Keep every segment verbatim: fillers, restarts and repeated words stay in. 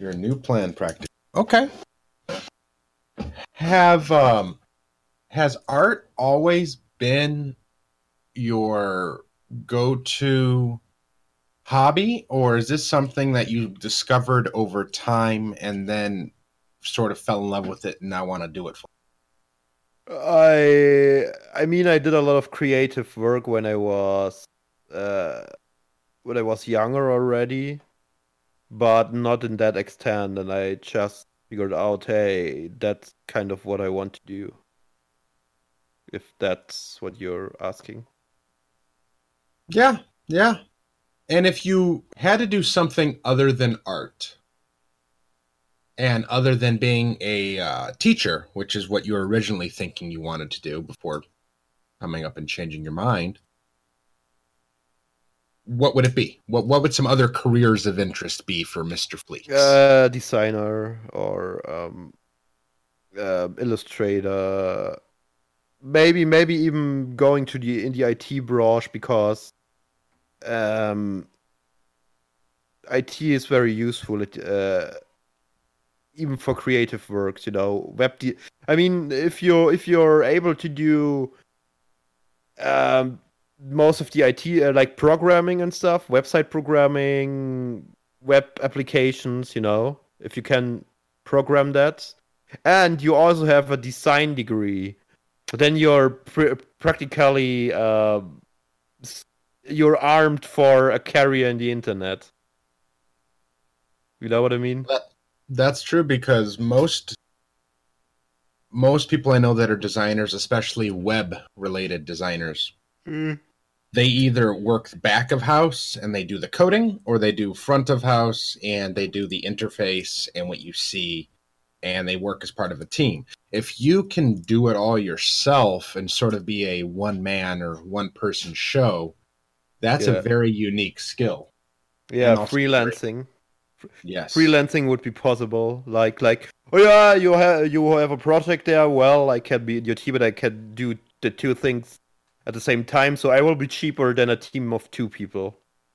You're a new plan practitioner. Okay. Have um has art always been your go-to hobby, or is this something that you discovered over time and then sort of fell in love with it and now want to do it for? I I mean I did a lot of creative work when I was uh when I was younger already, but not in that extent, and I just figured out, hey, that's kind of what I want to do. If that's what you're asking. Yeah, yeah. And if you had to do something other than art, and other than being a uh, teacher, which is what you were originally thinking you wanted to do before coming up and changing your mind, what would it be? What what would some other careers of interest be for Mister Fleeks? Uh, designer or um, uh, illustrator. Maybe maybe even going to the in the I T branch, because um, I T is very useful. It, uh, even for creative works, you know, web. De- I mean, if you're if you're able to do um, most of the I T, uh, like programming and stuff, website programming, web applications, you know, if you can program that, and you also have a design degree, then you're pr- practically uh, you're armed for a career in the internet. You know what I mean? That, that's true, because most most people I know that are designers, especially web related designers, Mm. they either work back of house and they do the coding, or they do front of house and they do the interface and what you see, and they work as part of a team. If you can do it all yourself and sort of be a one man or one person show, that's Yeah. a very unique skill. Yeah, freelancing. Great. Yes. Freelancing would be possible. Like, like, oh yeah, you have you have a project there. Well, I can be in your team, but I can do the two things at the same time. So I will be cheaper than a team of two people.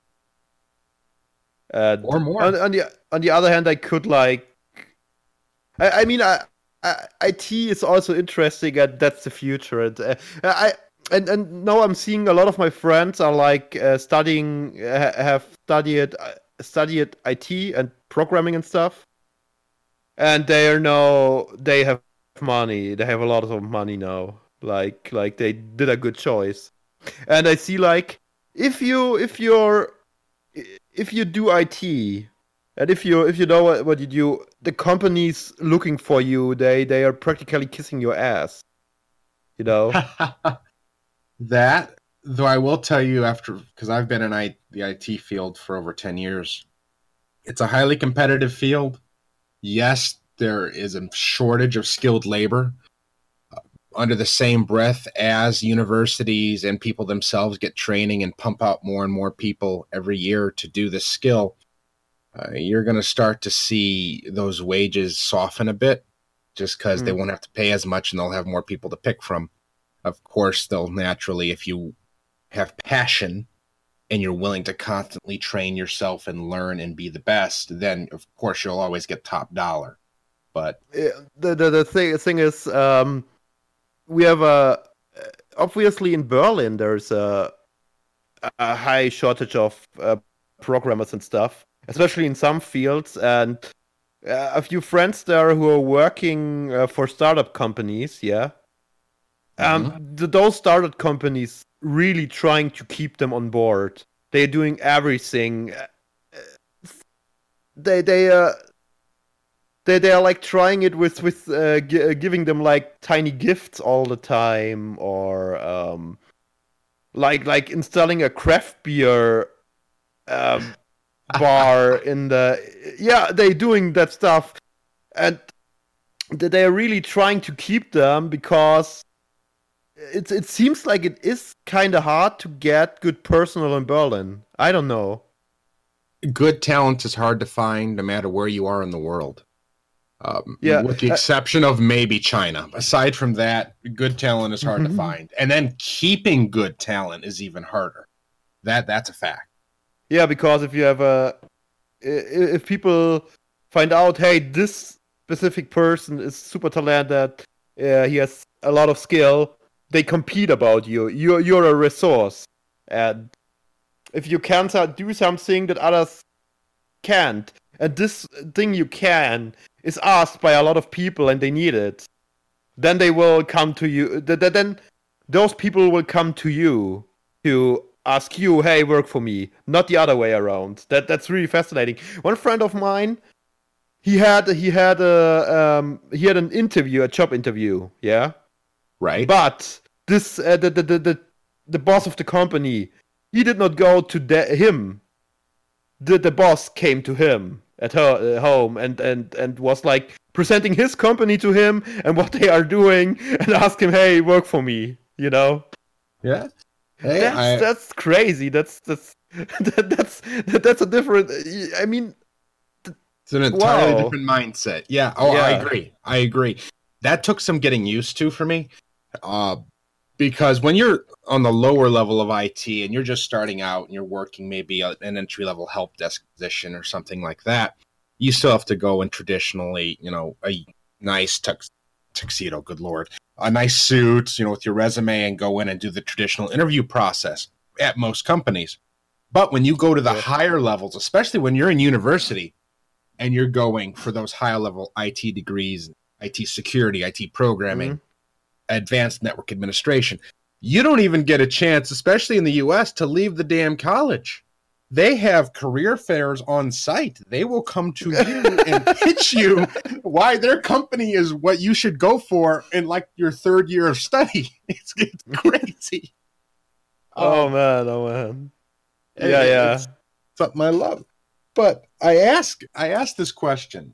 Uh, or more. On, on the on the other hand, I could like, I, I mean, I, I, I T is also interesting, and that's the future. And uh, I and and now I'm seeing a lot of my friends are like uh, studying, uh, have studied uh, studied I T and programming and stuff, and they are now they have money. They have a lot of money now. Like like they did a good choice, and I see like if you if you're if you do I T, and if you if you know what, what you do, the companies looking for you, they they are practically kissing your ass. You know. That, though, I will tell you, after, because I've been in I, the I T field for over ten years, it's a highly competitive field. Yes, there is a shortage of skilled labor. Uh, under the same breath as universities and people themselves get training and pump out more and more people every year to do this skill, uh, you're going to start to see those wages soften a bit, just because mm. they won't have to pay as much and they'll have more people to pick from. Of course, they'll naturally, if you have passion and you're willing to constantly train yourself and learn and be the best, then of course you'll always get top dollar. But yeah, the the the thing the thing is, um, we have a obviously in Berlin there's a a high shortage of uh, programmers and stuff, especially in some fields, and uh, a few friends there who are working uh, for startup companies, yeah. Um, mm-hmm. the, those startup companies really trying to keep them on board. They're doing everything. They they uh they they are like trying it with with uh, g- giving them like tiny gifts all the time, or um, like like installing a craft beer um, bar in the yeah. They're doing that stuff, and they are really trying to keep them, because It it seems like it is kind of hard to get good personnel in Berlin. I don't know. Good talent is hard to find no matter where you are in the world. Um, yeah. With the exception of maybe China. Aside from that, good talent is hard to find. And then keeping good talent is even harder. That That's a fact. Yeah, because if you have a... If people find out, hey, this specific person is super talented, uh, he has a lot of skill, they compete about you. You're, you're a resource. And if you can't do something that others can't, and this thing you can is asked by a lot of people and they need it, then they will come to you. Then those people will come to you to ask you, hey, work for me, not the other way around. That that's really fascinating. One friend of mine, he had he had a um, he had an interview, a job interview, yeah, right. But this uh, the, the the the the boss of the company, he did not go to de- him. The the boss came to him at her uh, home and, and, and was like presenting his company to him and what they are doing and ask him, hey, work for me, you know? Yeah. Hey, that's I... that's crazy. That's that's that, that's that, that's a different. I mean, it's an entirely wow. different mindset. Yeah. Oh, yeah. I agree. I agree. That took some getting used to for me, uh, because when you're on the lower level of I T and you're just starting out and you're working maybe an entry level help desk position or something like that, you still have to go in traditionally, you know, a nice tux- tuxedo. Good Lord. A nice suit, you know, with your resume and go in and do the traditional interview process at most companies. But when you go to the yeah. higher levels, especially when you're in university and you're going for those higher level I T degrees, I T security, I T programming, mm-hmm. advanced network administration, you don't even get a chance, especially in the U S, to leave the damn college. They have career fairs on site. They will come to you and pitch you why their company is what you should go for in like your third year of study. It's, it's crazy. Oh, um, man. Oh, man. Yeah, it, yeah. It's something I love. But I ask, I ask this question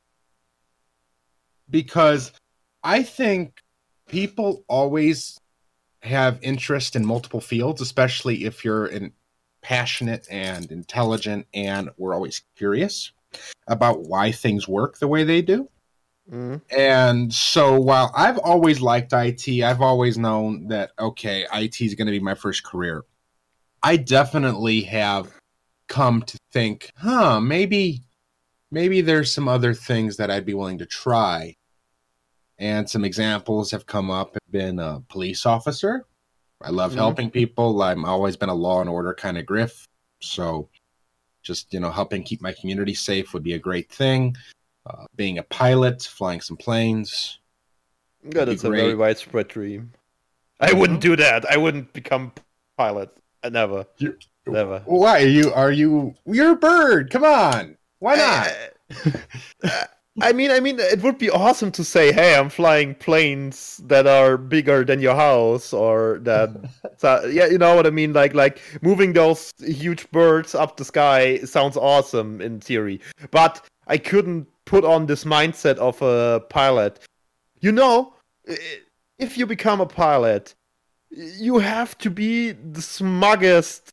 because I think people always have interest in multiple fields, especially if you're in passionate and intelligent, and we're always curious about why things work the way they do. Mm. And so while I've always liked I T, I've always known that, okay, I T is going to be my first career. I definitely have come to think, huh, maybe, maybe there's some other things that I'd be willing to try. And some examples have come up, have been a police officer. I love mm-hmm. helping people. I've always been a law and order kind of griff. So just, you know, helping keep my community safe would be a great thing. Uh, being a pilot, flying some planes. Yeah, that's a very widespread dream. I mm-hmm. wouldn't do that. I wouldn't become pilot. I never. You're, never. Why? Are you, are you, you're a bird. Come on. Why not? Uh, I mean, I mean, it would be awesome to say, "Hey, I'm flying planes that are bigger than your house," or that, so, yeah, you know what I mean. Like, like moving those huge birds up the sky sounds awesome in theory, but I couldn't put on this mindset of a pilot. You know, if you become a pilot, you have to be the smuggest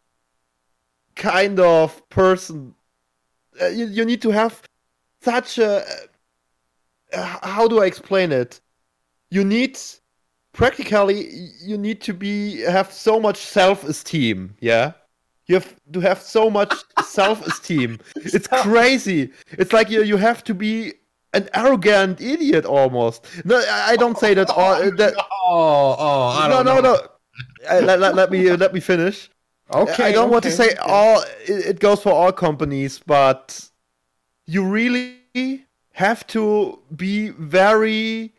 kind of person. Uh, you, you need to have such a, uh, how do I explain it? You need, practically, you need to be, have so much self-esteem, yeah? You have to have so much self-esteem. It's crazy. It's like you, you have to be an arrogant idiot almost. No, I don't say that all. That, oh, oh, I don't no, know. no, no. Uh, let, let, let me let me finish. Okay. I don't okay, want to say okay. all. It, it goes for all companies, but you really have to be very,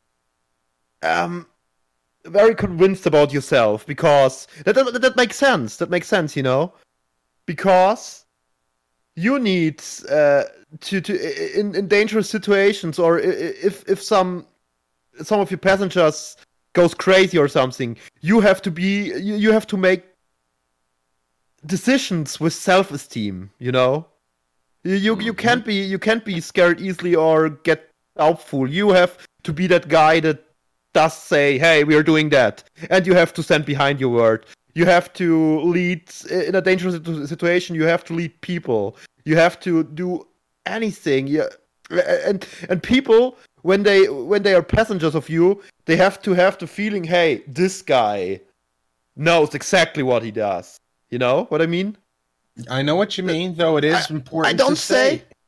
um, very convinced about yourself, because that, that that makes sense. That makes sense, you know, because you need uh, to to in, in dangerous situations, or if if some some of your passengers goes crazy or something, you have to be you, you have to make decisions with self-esteem, you know. You you, you can't be you can't be scared easily or get doubtful. You have to be that guy that does say, "Hey, we are doing that," and you have to stand behind your word. You have to lead in a dangerous situation. You have to lead people. You have to do anything. Yeah, and and people, when they when they are passengers of you, they have to have the feeling, "Hey, this guy knows exactly what he does." You know what I mean? I know what you mean, though it is I, important I don't to say. say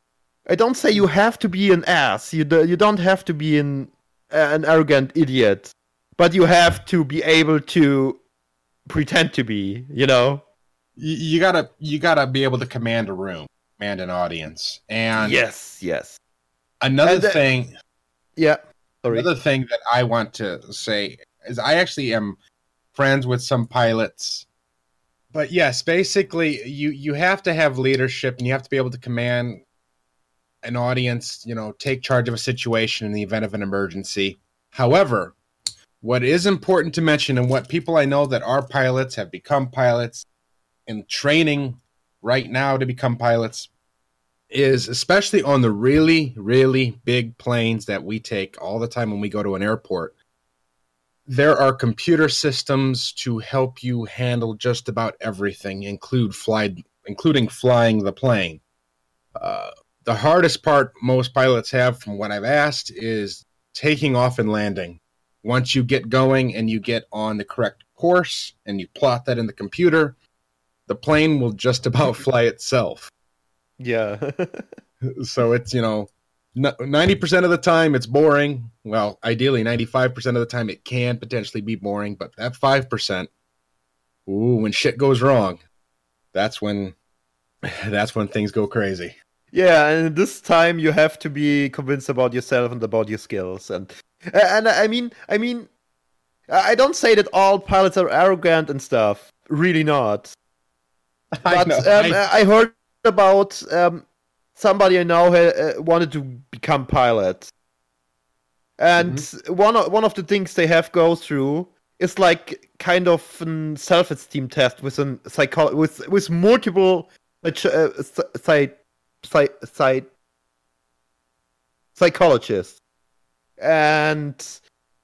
I don't say you have to be an ass. You do, you don't have to be an an arrogant idiot, but you have to be able to pretend to be. You know. You, you gotta you gotta be able to command a room, command an audience, and yes, yes. Another and, uh, thing, yeah. Sorry. Another thing that I want to say is I actually am friends with some pilots. But yes, basically you, you have to have leadership and you have to be able to command an audience, you know, take charge of a situation in the event of an emergency. However, what is important to mention, and what people I know that are pilots have become pilots in training right now to become pilots, is especially on the really, really big planes that we take all the time when we go to an airport, there are computer systems to help you handle just about everything, include fly, including flying the plane. Uh, the hardest part most pilots have, from what I've asked, is taking off and landing. Once you get going and you get on the correct course and you plot that in the computer, the plane will just about fly itself. Yeah. So it's, you know, ninety percent of the time it's boring. Well, ideally ninety-five percent of the time it can potentially be boring, but that five percent, ooh, when shit goes wrong, that's when that's when things go crazy. Yeah, and this time you have to be convinced about yourself and about your skills. And and I mean, I mean, I don't say that all pilots are arrogant and stuff. Really not. But I, know, um, I... I heard about um, somebody I know uh, wanted to become pilot, and mm-hmm. one of, one of the things they have go through is like kind of a self-esteem test with a psycho- with with multiple uh, side side side psychologists, and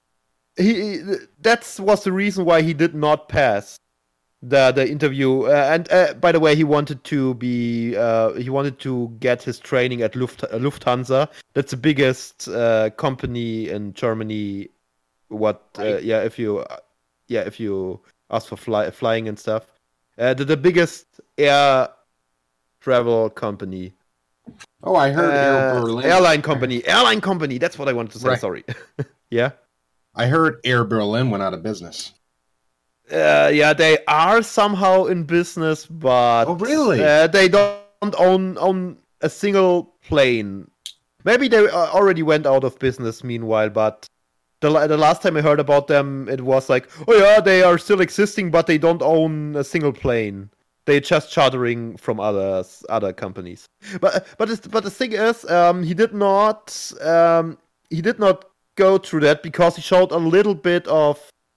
he that was the reason why he did not pass the the interview. Uh, and uh, by the way, he wanted to be uh, he wanted to get his training at Luft- Lufthansa. That's the biggest uh, company in Germany. What uh, yeah, if you uh, yeah if you ask for fly- flying and stuff, uh, the, the biggest air travel company. Oh, I heard uh, Air Berlin. Airline company. Heard... Airline company. That's what I wanted to say. Right. Sorry. Yeah. I heard Air Berlin went out of business. Uh, yeah, they are somehow in business, but oh, really? Uh, they don't own own a single plane. Maybe they already went out of business meanwhile, but the the last time I heard about them, it was like, oh yeah, they are still existing, but they don't own a single plane. They're just chartering from others, other companies. But but it's, but the thing is, um, he did not um, he did not go through that because he showed a little bit of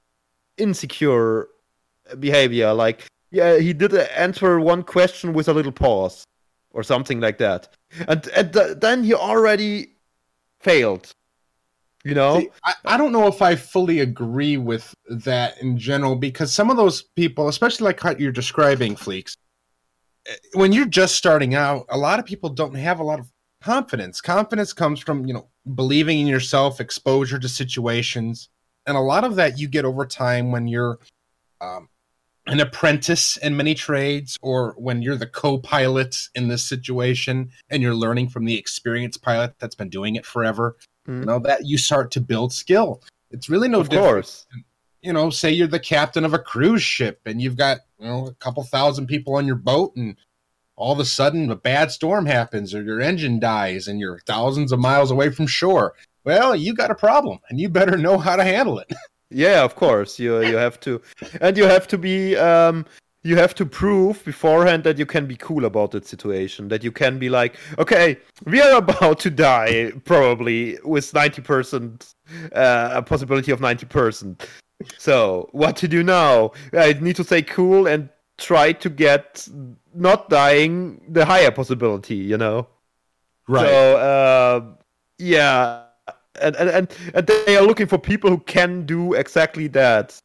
insecure behavior. Like, yeah, he did answer one question with a little pause or something like that, and, and th- then he already failed. You know, See, I, I don't know if I fully agree with that in general, because some of those people, especially like how you're describing, Fleeks, when you're just starting out, a lot of people don't have a lot of confidence. Confidence comes from, you know, believing in yourself, exposure to situations. And a lot of that you get over time when you're um, an apprentice in many trades, or when you're the co-pilot in this situation and you're learning from the experienced pilot that's been doing it forever. Mm. You know, that you start to build skill. It's really no of different. Course. You know, say you're the captain of a cruise ship and you've got, you know, a couple thousand people on your boat, and all of a sudden a bad storm happens or your engine dies and you're thousands of miles away from shore. Well, you got a problem, and you better know how to handle it. Yeah, of course. You you have to, and you have to be um, you have to prove beforehand that you can be cool about that situation. That you can be like, okay, we are about to die, probably with ninety percent, uh, a possibility of ninety percent. So what to do now? I need to stay cool and try to get not dying the higher possibility. You know. Right. So uh, yeah. And, and and they are looking for people who can do exactly that.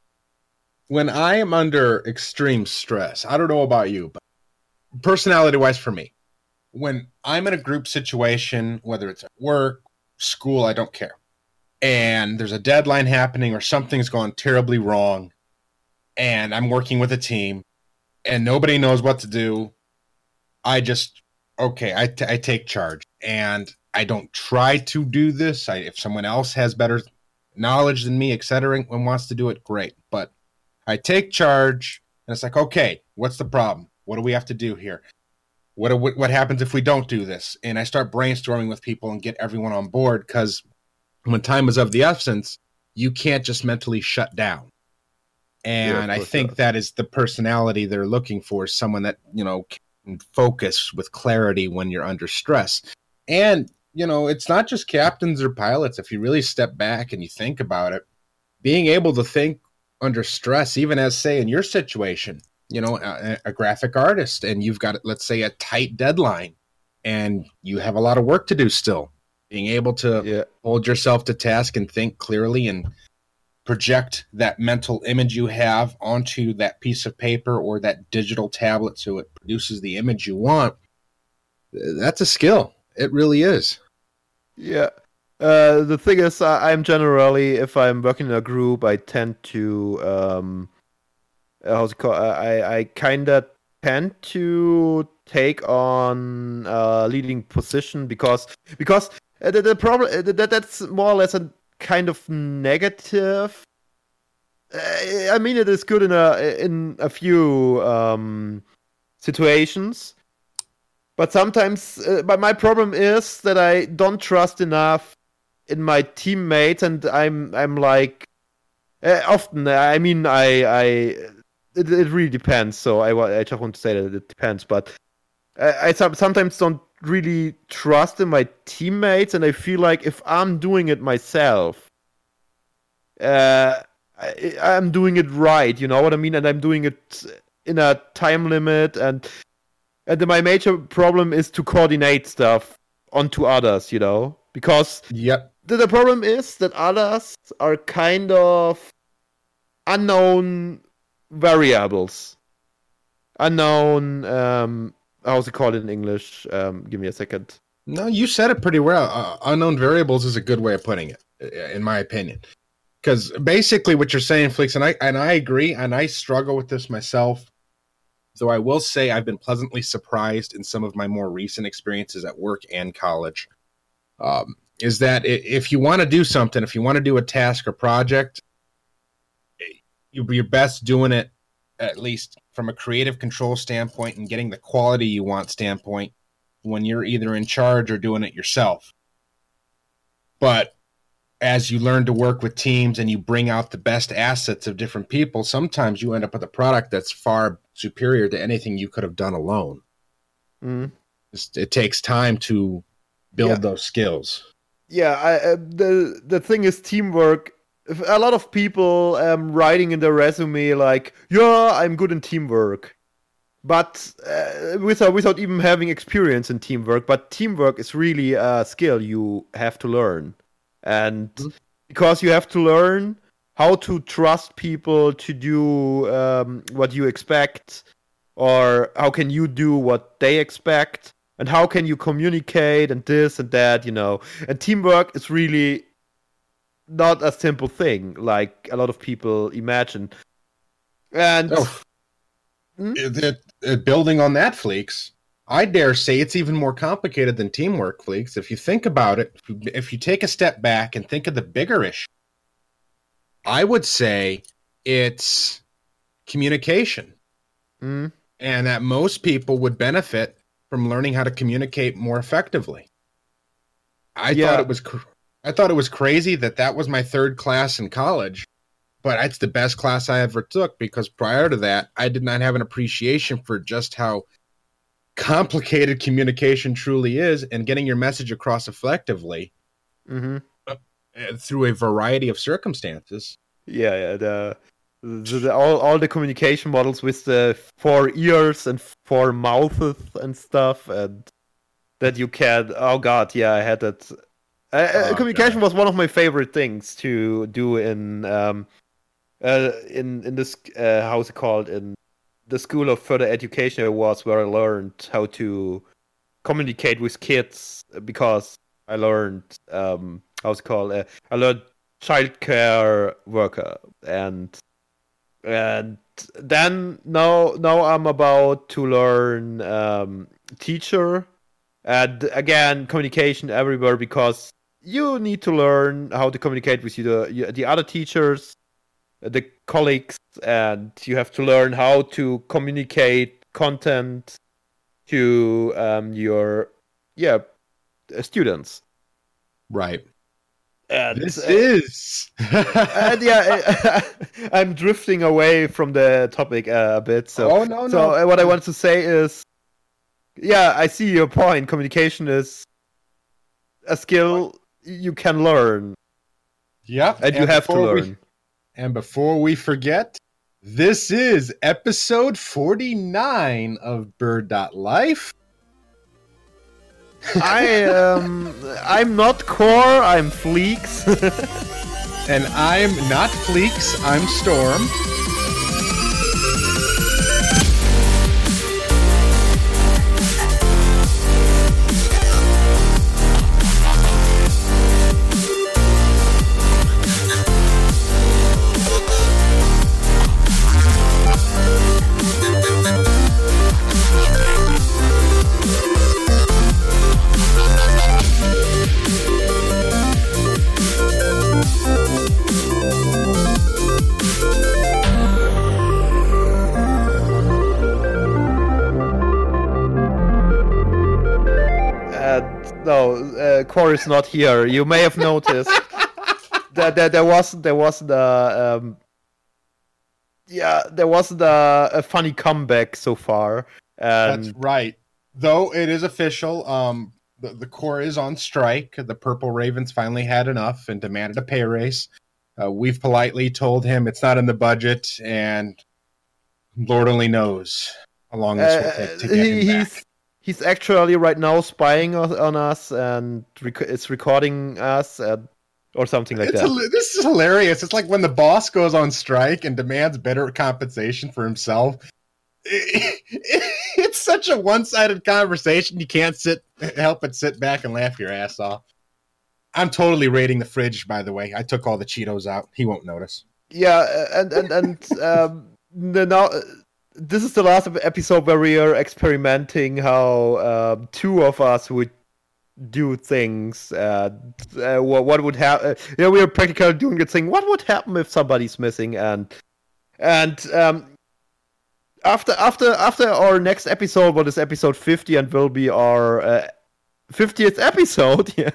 When I am under extreme stress, I don't know about you, but personality-wise for me, when I'm in a group situation, whether it's at work, school, I don't care, and there's a deadline happening or something's gone terribly wrong, and I'm working with a team, and nobody knows what to do, I just okay, I, t- I take charge, and I don't try to do this. I, if someone else has better knowledge than me, et cetera, and wants to do it, great. But I take charge, and it's like, okay, what's the problem? What do we have to do here? What what, what happens if we don't do this? And I start brainstorming with people and get everyone on board, because when time is of the essence, you can't just mentally shut down. And yeah, I think sure. that is the personality they're looking for, someone that, you know, can focus with clarity when you're under stress. And, you know, it's not just captains or pilots. If you really step back and you think about it, being able to think under stress, even as, say, in your situation, you know, a, a graphic artist, and you've got, let's say, a tight deadline, and you have a lot of work to do still. Being able to yeah. hold yourself to task and think clearly and project that mental image you have onto that piece of paper or that digital tablet so it produces the image you want, that's a skill. It really is. Yeah. Uh, the thing is, I, I'm generally, if I'm working in a group, I tend to, um, how's it called? I, I kind of tend to take on a leading position because, because the, the problem, that that's more or less a kind of negative. I mean, it is good in a in a few um, situations, but sometimes. Uh, but my problem is that I don't trust enough in my teammates, and I'm I'm like uh, often. I mean, I I it, it really depends. So I I just want to say that it depends, but I, I sometimes don't really trust in my teammates, and I feel like if I'm doing it myself, uh, I, I'm doing it right, you know what I mean, and I'm doing it in a time limit, and and my major problem is to coordinate stuff onto others, you know, because yep. the, the problem is that others are kind of unknown variables, unknown. Um, How's it called in English? Um, give me a second. No, you said it pretty well. Uh, unknown variables is a good way of putting it, in my opinion. Because basically what you're saying, Fleeks, and I and I agree, and I struggle with this myself, though I will say I've been pleasantly surprised in some of my more recent experiences at work and college, um, is that if you want to do something, if you want to do a task or project, you're best doing it at least from a creative control standpoint and getting the quality you want standpoint when you're either in charge or doing it yourself. But as you learn to work with teams and you bring out the best assets of different people, sometimes you end up with a product that's far superior to anything you could have done alone. Mm. It takes time to build yeah. those skills. Yeah, I, uh, the the thing is teamwork. A lot of people um, writing in their resume like, yeah, I'm good in teamwork. But uh, without, without even having experience in teamwork. But teamwork is really a skill you have to learn. And mm-hmm. because you have to learn how to trust people to do um, what you expect, or how can you do what they expect, and how can you communicate and this and that, you know. And teamwork is really not a simple thing like a lot of people imagine. And oh, hmm? it, it, building on that, Fleeks, I dare say it's even more complicated than teamwork, Fleeks. If you think about it, if you, if you take a step back and think of the bigger issue, I would say it's communication. Mm. And that most people would benefit from learning how to communicate more effectively. I yeah. thought it was cr- I thought it was crazy that that was my third class in college, but it's the best class I ever took, because prior to that, I did not have an appreciation for just how complicated communication truly is, and getting your message across effectively mm-hmm. through a variety of circumstances. Yeah, yeah. The, the, the all all the communication models with the four ears and four mouths and stuff, and that you can. Oh God, yeah, I had that. Uh, oh, communication God. was one of my favorite things to do in um, uh, in in this uh, how's it called in the School of Further Education. It was where I learned how to communicate with kids, because I learned um, how's it called. Uh, I learned childcare worker, and and then now now I'm about to learn um, teacher And again, communication everywhere, because you need to learn how to communicate with you, the, the other teachers, the colleagues, and you have to learn how to communicate content to um, your yeah students. Right. And, this uh, is. and yeah, I'm drifting away from the topic uh, a bit. So, oh no, so no. what I want to say is, yeah, I see your point. Communication is a skill you can learn. Yep, and, and you have to learn. We, and before we forget, this is episode forty-nine of Bird Life. I am. I'm not Core. I'm Fleeks. And I'm not Fleeks. I'm Storm. No, uh, Core is not here. You may have noticed that, that there wasn't there wasn't a um, yeah there wasn't a, a funny comeback so far. And... That's right. Though it is official, um, the, the Core is on strike. The Purple Ravens finally had enough and demanded a pay raise. Uh, we've politely told him it's not in the budget, and Lord only knows how long this will take to get uh, him he, back. He's, he's actually right now spying on, on us and rec- it's recording us and, or something like it's that. A, this is hilarious. It's like when the boss goes on strike and demands better compensation for himself. It, it, it's such a one-sided conversation. You can't sit help but sit back and laugh your ass off. I'm totally raiding the fridge, by the way. I took all the Cheetos out. He won't notice. Yeah, and and and um, now this is the last episode where we are experimenting how um, two of us would do things. Uh, uh, what, what would happen? Uh, yeah, we are practically doing the thing. What would happen if somebody's missing? And and um, after after after our next episode, what is episode fifty, and will be our uh, fiftieth episode, yeah.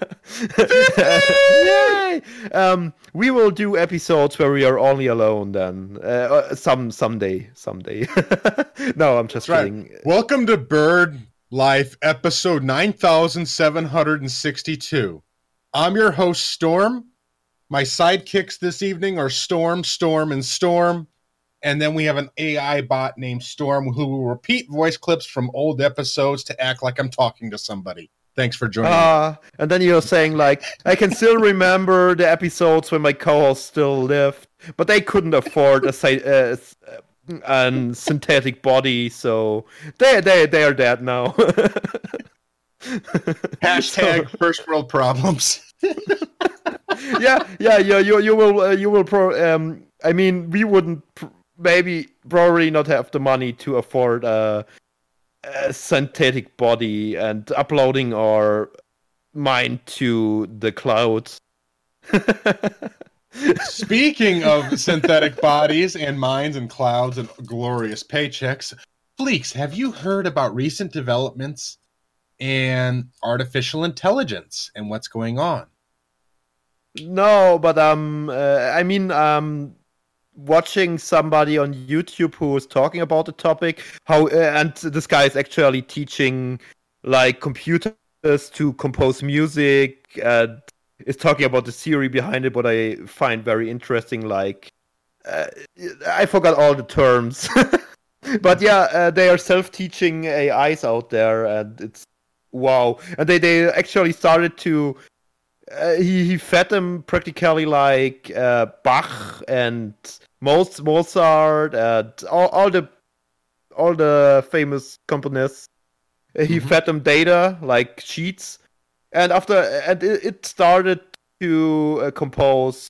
Yay! Um, we will do episodes where we are only alone then. Uh, some someday, someday. No, I'm just That's kidding. Right. Welcome to Bird Life, episode nine thousand seven hundred sixty-two. I'm your host, Storm. My sidekicks this evening are Storm, Storm, and Storm. And then we have an A I bot named Storm who will repeat voice clips from old episodes to act like I'm talking to somebody. Thanks for joining uh, me. And then you're saying, like, I can still remember the episodes when my co-hosts still lived, but they couldn't afford a, uh, a synthetic body, so they they they are dead now. Hashtag so, first world problems. yeah, yeah, yeah. You you will uh, you will pro. Um, I mean, we wouldn't pr- maybe probably not have the money to afford a, a synthetic body and uploading our mind to the clouds. Speaking of synthetic bodies and minds and clouds and glorious paychecks, Fleeks, have you heard about recent developments in artificial intelligence and what's going on? No, but um, uh, I mean, um, watching somebody on YouTube who was talking about the topic, how uh, and this guy is actually teaching like computers to compose music and is talking about the theory behind it, what I find very interesting. Like, uh, I forgot all the terms, but yeah, uh, they are self-teaching A Is out there, and it's wow. And they they actually started to. Uh, he, he fed them practically like uh, Bach and most Mozart and all, all the all the famous componists. Uh, he mm-hmm. fed them data like sheets, and after and it, it started to uh, compose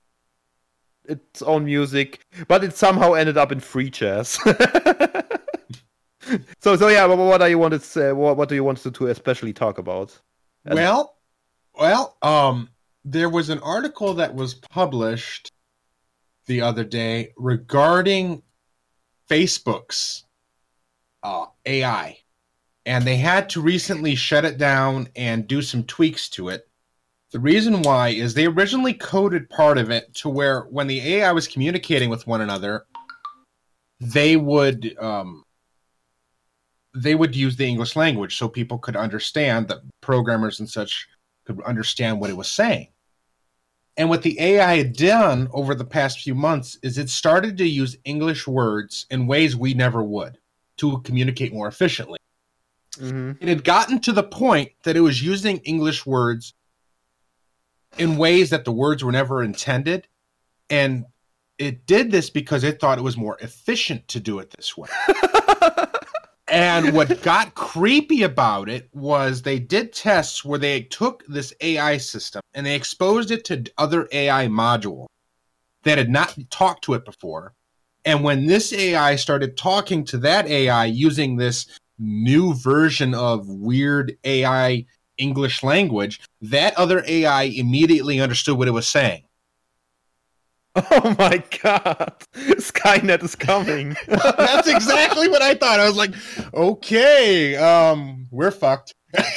its own music, but it somehow ended up in free jazz. so so yeah. What, what are you wanted to say? What, what do you want to, to especially talk about? And- Well, well, um, there was an article that was published the other day regarding Facebook's uh, A I, and they had to recently shut it down and do some tweaks to it. The reason why is they originally coded part of it to where when the A I was communicating with one another, they would um, they would use the English language so people could understand, that programmers and such could understand what it was saying. And what the A I had done over the past few months is it started to use English words in ways we never would to communicate more efficiently. Mm-hmm. It had gotten to the point that it was using English words in ways that the words were never intended. And it did this because it thought it was more efficient to do it this way. And what got creepy about it was they did tests where they took this A I system and they exposed it to other A I modules that had not talked to it before. And when this A I started talking to that A I using this new version of weird A I English language, that other A I immediately understood what it was saying. Oh my god! Skynet is coming. That's exactly what I thought. I was like, okay, um, we're fucked.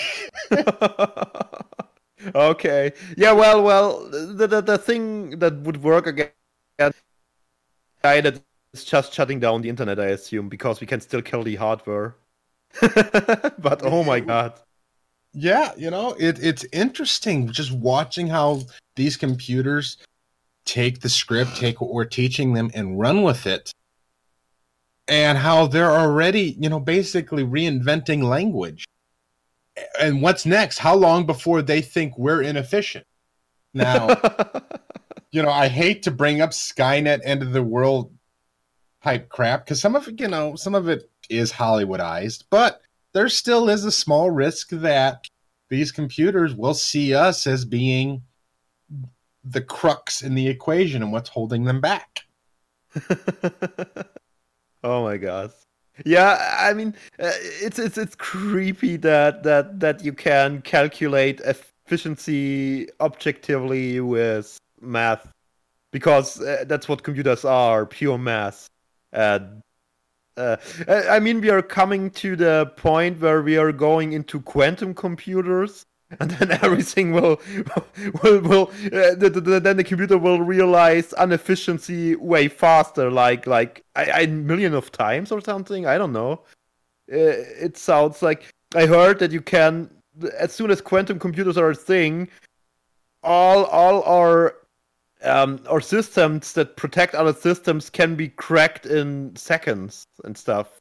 Okay. Yeah. Well. Well. The, the the thing that would work again, guy that is just shutting down the internet, I assume, because we can still kill the hardware. But oh my god. Yeah, you know, it, it's interesting just watching how these computers take the script, take what we're teaching them, and run with it. And how they're already, you know, basically reinventing language. And what's next? How long before they think we're inefficient? Now, you know, I hate to bring up Skynet end of the world type crap, because some of it, you know, some of it is Hollywoodized, but there still is a small risk that these computers will see us as being the crux in the equation and what's holding them back. Oh my god. Yeah, I mean, uh, it's it's it's creepy that that that you can calculate efficiency objectively with math, because uh, that's what computers are, pure math. And uh, I I mean, we are coming to the point where we are going into quantum computers, and then everything will will will uh, the, the, then the computer will realize inefficiency way faster, like like a, a million of times or something. I don't know. Uh, it sounds like I heard that you can, as soon as quantum computers are a thing, all all our um, our systems that protect other systems can be cracked in seconds and stuff.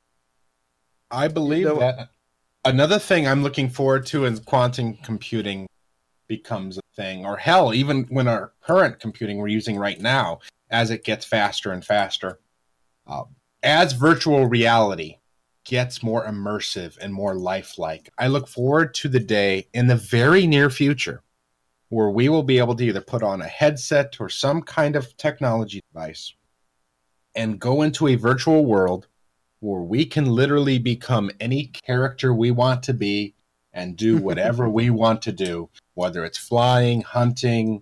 I believe You know- that. Another thing I'm looking forward to is quantum computing becomes a thing, or hell, even when our current computing we're using right now, as it gets faster and faster, uh, as virtual reality gets more immersive and more lifelike, I look forward to the day in the very near future where we will be able to either put on a headset or some kind of technology device and go into a virtual world where we can literally become any character we want to be and do whatever we want to do, whether it's flying, hunting,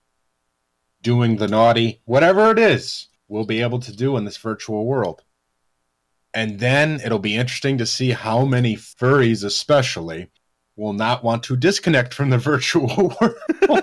doing the naughty, whatever it is, we'll be able to do in this virtual world. And then it'll be interesting to see how many furries especially will not want to disconnect from the virtual world.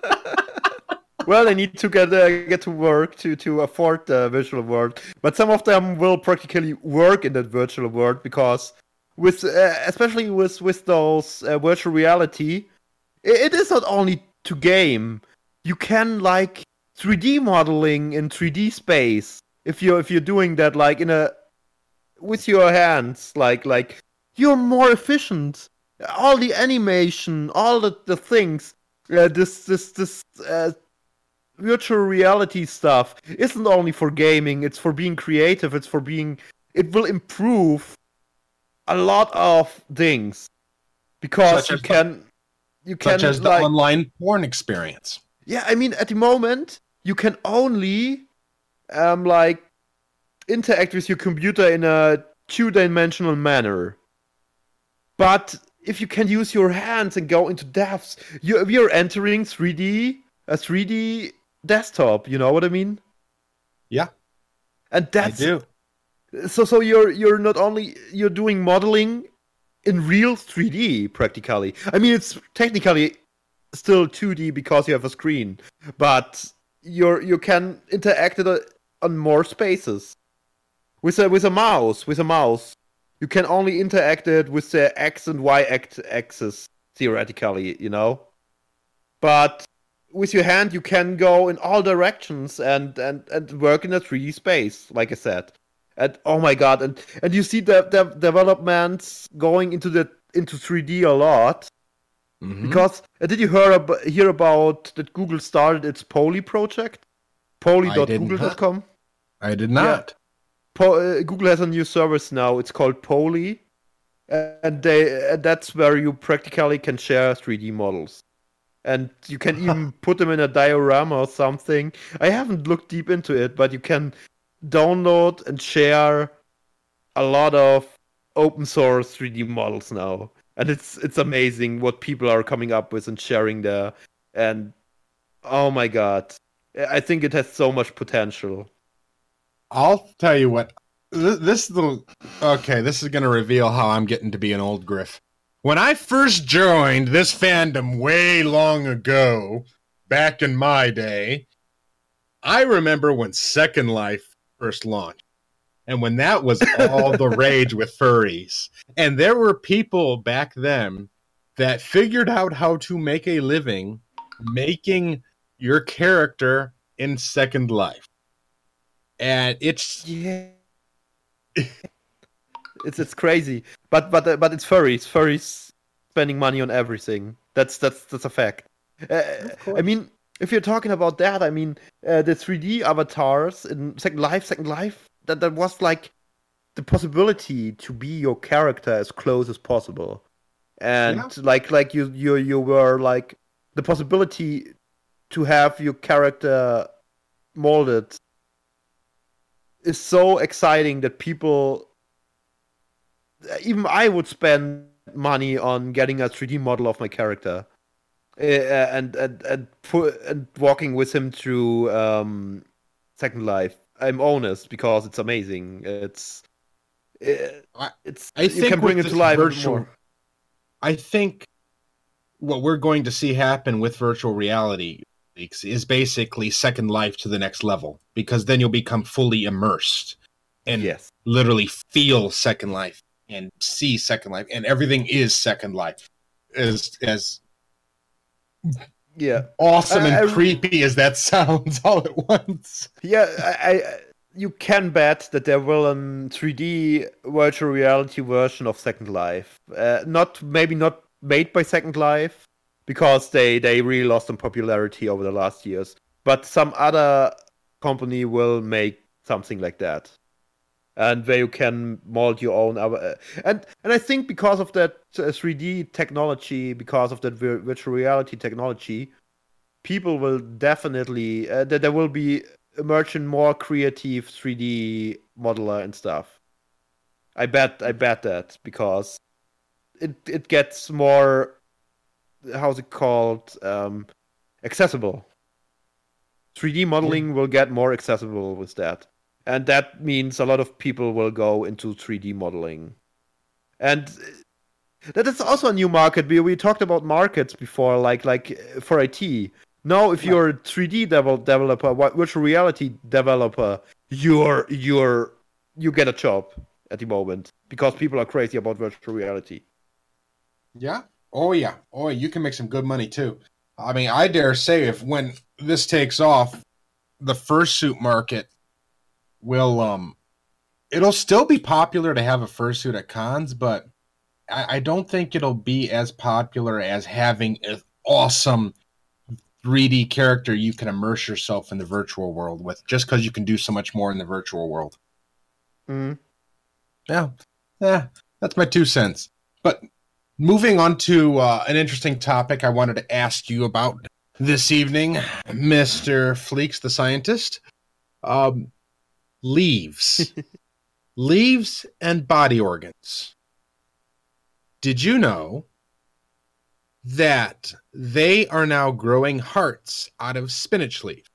Well, they need to get uh, get to work to, to afford the virtual world, but some of them will practically work in that virtual world, because with uh, especially with with those uh, virtual reality, it, it is not only to game. You can like three D modeling in three D space if you if you're doing that like in a with your hands, like like you're more efficient. All the animation, all the the things, uh, this this this. Uh, virtual reality stuff isn't only for gaming, it's for being creative, it's for being it will improve a lot of things, because Such you as can you can Such as the like online porn experience. yeah, I mean at the moment you can only um like interact with your computer in a two-dimensional manner. But if you can use your hands and go into depths, you you're entering three D a three D desktop. You know what I mean? Yeah, and that's I do. So so you're you're not only you're doing modeling in real three D practically. I mean, it's technically still two D because you have a screen, but you're you can interact it on more spaces with a with a mouse with a mouse. You can only interact it with the X and Y axis theoretically, you know. But with your hand, you can go in all directions and and and work in a three D space, like I said. And oh my god, and and you see the, the developments going into the into three D a lot. Mm-hmm. Because uh, did you hear ab- hear about that Google started its Poly project? poly dot google dot com? I did not. Yeah. Po- uh, Google has a new service now. It's called Poly, and they uh, that's where you practically can share three D models, and you can even put them in a diorama or something. I haven't looked deep into it, but you can download and share a lot of open source three D models now, and it's it's amazing what people are coming up with and sharing there. And oh my god, I think it has so much potential. I'll tell you what. This is the okay. This is going to reveal how I'm getting to be an old Griff. When I first joined this fandom way long ago, back in my day, I remember when Second Life first launched, and when that was all the rage with furries, and there were people back then that figured out how to make a living making your character in Second Life. And it's yeah, it's it's crazy, but but but it's furries. Furries spending money on everything. That's that's that's a fact. Uh, I mean, if you're talking about that, I mean, uh, the three D avatars in Second Life, Second Life, that that was like the possibility to be your character as close as possible, and yeah. like like you you you were like the possibility to have your character molded is so exciting that people, even I would spend money on getting a three D model of my character, uh, and and and, put, and walking with him through um, Second Life. I'm honest because it's amazing. It's it, it's I think you can bring it to life virtual, more. I think what we're going to see happen with virtual reality is basically Second Life to the next level, because then you'll become fully immersed and yes. literally feel Second Life and see Second Life, and everything is Second Life. As as yeah, awesome and I, I, creepy as that sounds all at once. Yeah, I, I you can bet that there will a three D virtual reality version of Second Life. Uh, not maybe not made by Second Life, because they, they really lost in popularity over the last years. But some other company will make something like that, and where you can mold your own. Uh, and and I think because of that uh, three D technology, because of that vir- virtual reality technology, people will definitely uh, that there will be emerging more creative three D modeler and stuff. I bet I bet that because it it gets more. How's it called? Um, accessible. three D modeling yeah. will get more accessible with that. And that means a lot of people will go into three D modeling. And that is also a new market. We, we talked about markets before, like like for I T. Now, if you're a three D devel- developer, virtual reality developer, you're you're you get a job at the moment because people are crazy about virtual reality. Yeah. Oh, yeah. Oh, you can make some good money, too. I mean, I dare say if when this takes off, the fursuit market will, um, it'll still be popular to have a fursuit at cons, but I, I don't think it'll be as popular as having an awesome three D character you can immerse yourself in the virtual world with, just because you can do so much more in the virtual world. Mm. Yeah. Yeah. That's my two cents. But moving on to uh, an interesting topic I wanted to ask you about this evening, Mister Fleeks, the scientist. Um, leaves. leaves and body organs. Did you know that they are now growing hearts out of spinach leaf?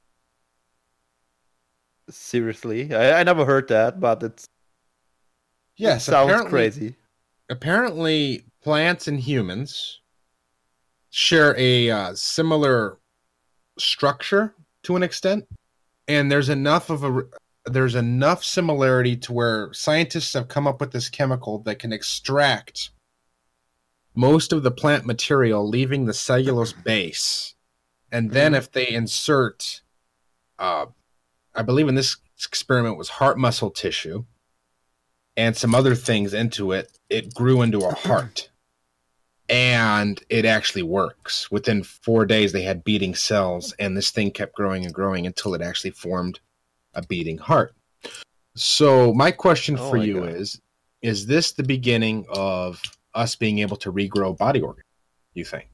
Seriously, I, I never heard that, but it's Yes, it sounds apparently, crazy. Apparently, plants and humans share a uh, similar structure to an extent, and there's enough of a there's enough similarity to where scientists have come up with this chemical that can extract most of the plant material, leaving the cellulose base, and then Mhm. if they insert, uh, I believe in this experiment was heart muscle tissue and some other things into it, it grew into a heart. And it actually works. Within four days, they had beating cells, and this thing kept growing and growing until it actually formed a beating heart. So my question Oh for my you God. is, is this the beginning of us being able to regrow body organs, you think?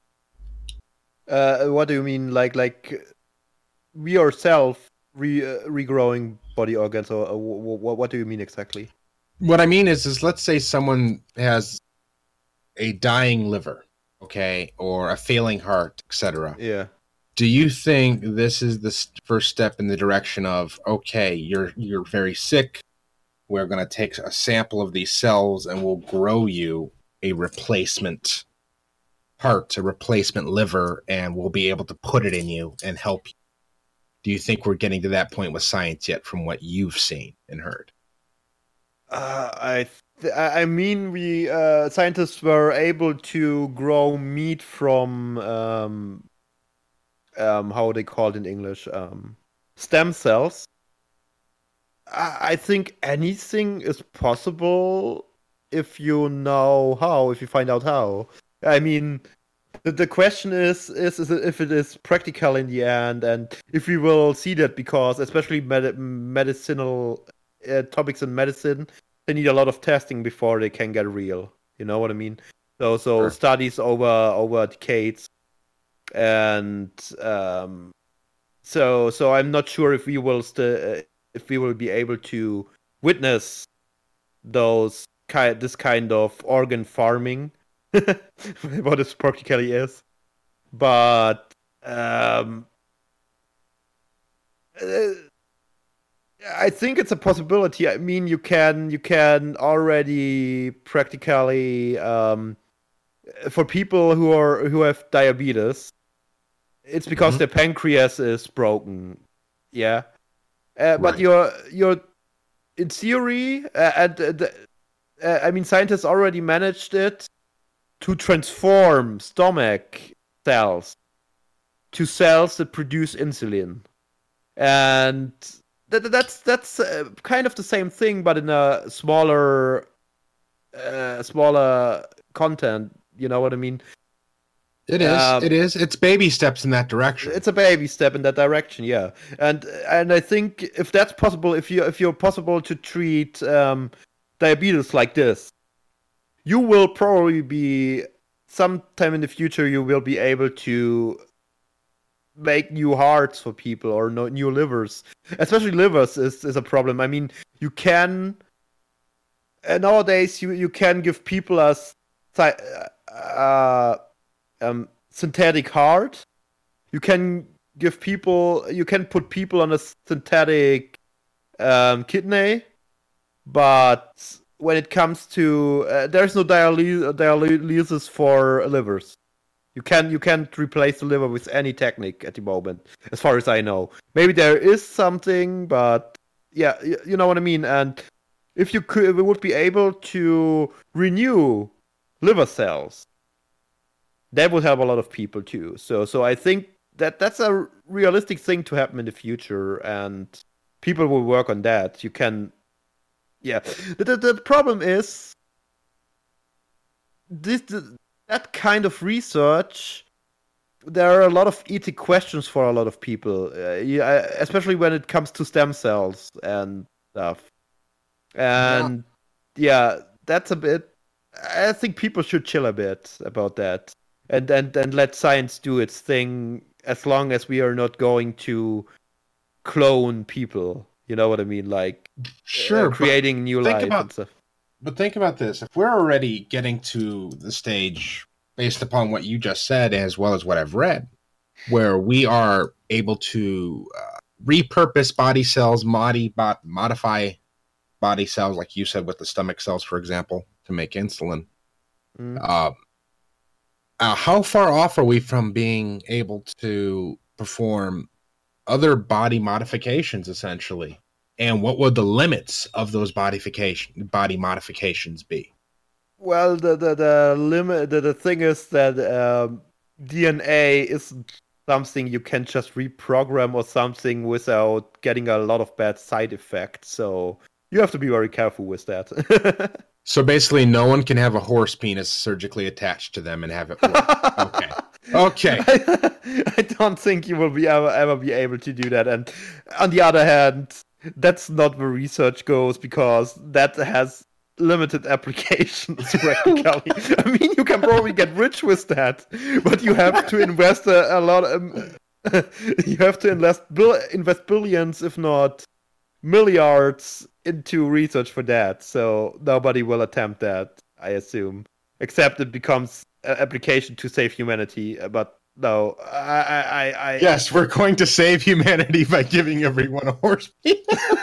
Uh, what do you mean? Like, like we ourselves re uh, regrowing body organs, or uh, what? What do you mean exactly? What I mean is, is let's say someone has a dying liver, okay, or a failing heart, et cetera. Yeah. Do you think this is the first step in the direction of, okay, you're you're very sick, we're going to take a sample of these cells and we'll grow you a replacement heart, a replacement liver, and we'll be able to put it in you and help you? Do you think we're getting to that point with science yet, from what you've seen and heard? Uh, I th- I I mean, we uh, scientists were able to grow meat from um, um, how they called in English, um, stem cells. I, I think anything is possible if you know how, if you find out how. I mean, the, the question is, is is it- if it is practical in the end, and if we will see that, because especially med- medicinal uh, topics in medicine, they need a lot of testing before they can get real. You know what I mean? So so Sure. studies over over decades, and um, so so I'm not sure if we will st- uh, if we will be able to witness those kind this kind of organ farming, what it practically is. But um, uh, I think it's a possibility. I mean, you can you can already practically um, for people who are who have diabetes, it's because Mm-hmm. their pancreas is broken. Yeah, uh, but Right. you're you're in theory, uh, and uh, the, uh, I mean, scientists already managed it to transform stomach cells to cells that produce insulin, and that, that's that's uh, kind of the same thing, but in a smaller, uh, smaller content. You know what I mean? It is. Um, It is. It's baby steps in that direction. it's a baby step in that direction, yeah. And and I think if that's possible, if you if you're possible to treat um, diabetes like this, you will probably be sometime in the future. You will be able to make new hearts for people, or no, new livers. Especially livers is, is a problem. I mean, you can uh, nowadays you, you can give people a sci- uh, um, synthetic heart. You can give people you can put people on a synthetic um, kidney, but when it comes to uh, there's no dialy- dialysis for livers. You can you can't replace the liver with any technique at the moment, as far as I know. Maybe there is something, but yeah, y- you know what I mean. And if you could, we would be able to renew liver cells, that would help a lot of people too. So so I think that that's a realistic thing to happen in the future, and people will work on that. You can, yeah. The the, the problem is this that kind of research. There are a lot of ethic questions for a lot of people, uh, yeah, especially when it comes to stem cells and stuff. Yeah. And yeah, that's a bit. I think people should chill a bit about that, and and and let science do its thing, as long as we are not going to clone people. You know what I mean? Like Sure, uh, creating new think life about and stuff. but think about this. If we're already getting to the stage based upon what you just said as well as what I've read, where we are able to uh, repurpose body cells, modi- bot- modify body cells, like you said with the stomach cells, for example, to make insulin. Mm. Uh, uh, how far off are we from being able to perform other body modifications, essentially? And what would the limits of those modification body modifications be? Well, the the the limit the, the thing is that um, D N A isn't something you can just reprogram or something without getting a lot of bad side effects. So you have to be very careful with that. So basically, no one can have a horse penis surgically attached to them and have it work. Okay. Okay. I, I don't think you will be ever ever be able to do that. And on the other hand, that's not where research goes because that has limited applications practically. I mean, you can probably get rich with that, but you have to invest a, a lot. Um, you have to invest bill, invest billions, if not milliards, into research for that. So nobody will attempt that, I assume, except it becomes an application to save humanity. But no, I, I, I Yes, we're going to save humanity by giving everyone a horse penis.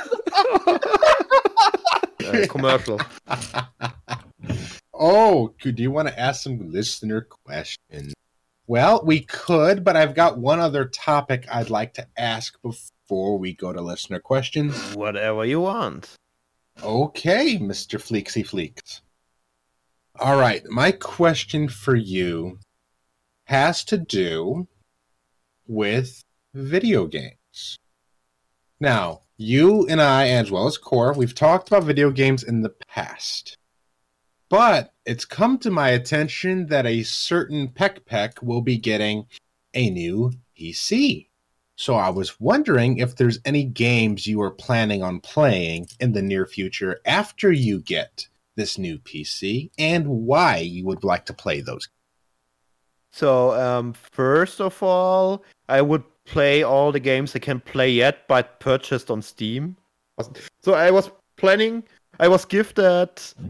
uh, commercial. Oh, do you want to ask some listener questions? Well, we could, but I've got one other topic I'd like to ask before we go to listener questions. Whatever you want. Okay, Mister Fleeksy Fleeks. All right, my question for you has to do with video games. Now, you and I, as well as Core, we've talked about video games in the past. But it's come to my attention that a certain Peck Peck will be getting a new P C. So I was wondering if there's any games you are planning on playing in the near future after you get this new P C, and why you would like to play those. So, um, first of all, I would play all the games I can play yet, but purchased on Steam. So I was planning, I was gifted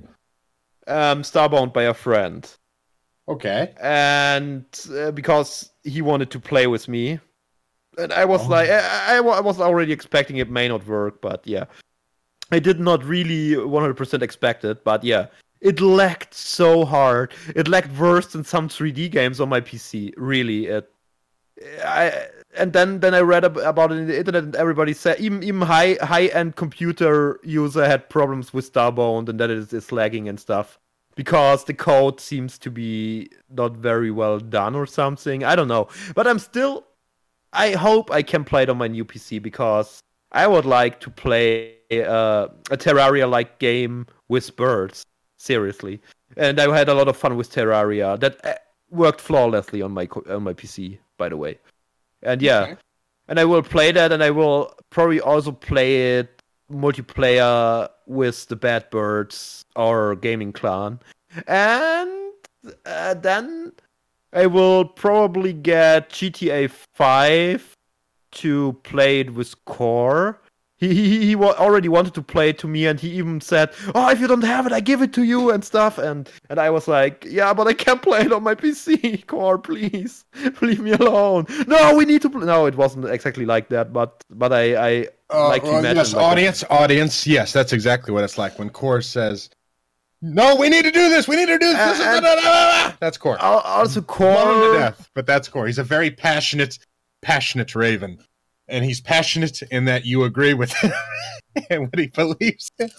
um, Starbound by a friend. Okay. And uh, because he wanted to play with me. And I was Oh. like, I, I, I was already expecting it may not work, but yeah. I did not really one hundred percent expect it, but yeah. It lagged so hard. It lagged worse than some three D games on my P C. Really, it. I and then then I read ab- about it in the internet, and everybody said even even high high end computer user had problems with Starbound, and that it is, is lagging and stuff because the code seems to be not very well done or something. I don't know, but I'm still. I hope I can play it on my new P C because I would like to play uh, a Terraria-like game with birds. Seriously, and I had a lot of fun with Terraria. That uh, worked flawlessly on my co- on my P C, by the way. And yeah, Okay. and I will play that, and I will probably also play it multiplayer with the Bad Birds or Gaming Clan, and uh, then I will probably get G T A five to play it with Core. He, he he wa- already wanted to play it to me, and he even said, "Oh, if you don't have it, I give it to you," and stuff. And and I was like, "Yeah, but I can't play it on my P C, Core, please, leave me alone." No, we need to play. No, it wasn't exactly like that, but but I I Uh, like to well, imagine. yes, like that. audience, audience. Yes, that's exactly what it's like when Core says, "No, we need to do this. We need to do this." Uh, and- That's Core. Al- Also, Love him to Core. death, but that's Core. He's a very passionate, passionate Raven, and he's passionate in that you agree with him and what he believes in.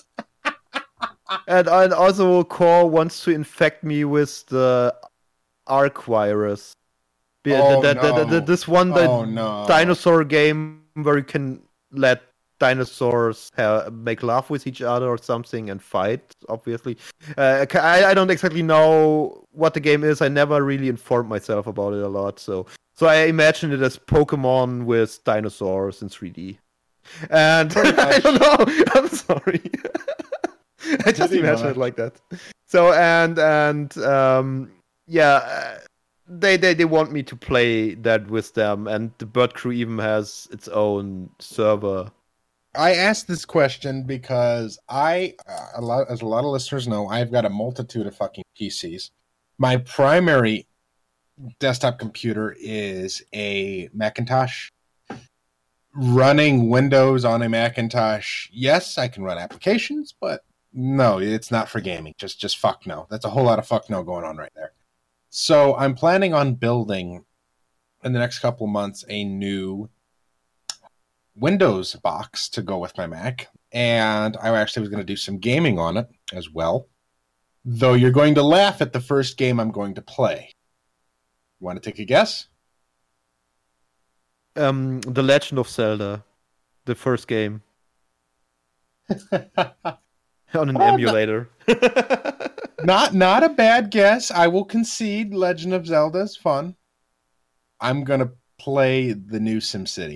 And, and also, Core wants to infect me with the Arc virus. Be- Oh, the- the- the- the- no. this one, the Oh no! dinosaur game where you can let dinosaurs ha- make love with each other or something and fight, obviously. Uh, ca- I, I don't exactly know what the game is. I never really informed myself about it a lot. So so I imagine it as Pokemon with dinosaurs in three D. And Pretty I much. don't know. I'm sorry. I just Pretty imagine much. it like that. So and and um yeah, uh, they they they want me to play that with them, and the Bird Crew even has its own server I asked this question because I, uh, a lot, as a lot of listeners know, I've got a multitude of fucking P Cs. My primary desktop computer is a Macintosh. Running Windows on a Macintosh, yes, I can run applications, but no, it's not for gaming. Just, just fuck no. That's a whole lot of fuck no going on right there. So I'm planning on building in the next couple of months a new Windows box to go with my Mac, and I actually was going to do some gaming on it as well. Though you're going to laugh at the first game I'm going to play. You want to take a guess? Um, The Legend of Zelda, the first game on an Oh, emulator. Not not a bad guess. I will concede Legend of Zelda is fun. I'm going to play the new SimCity.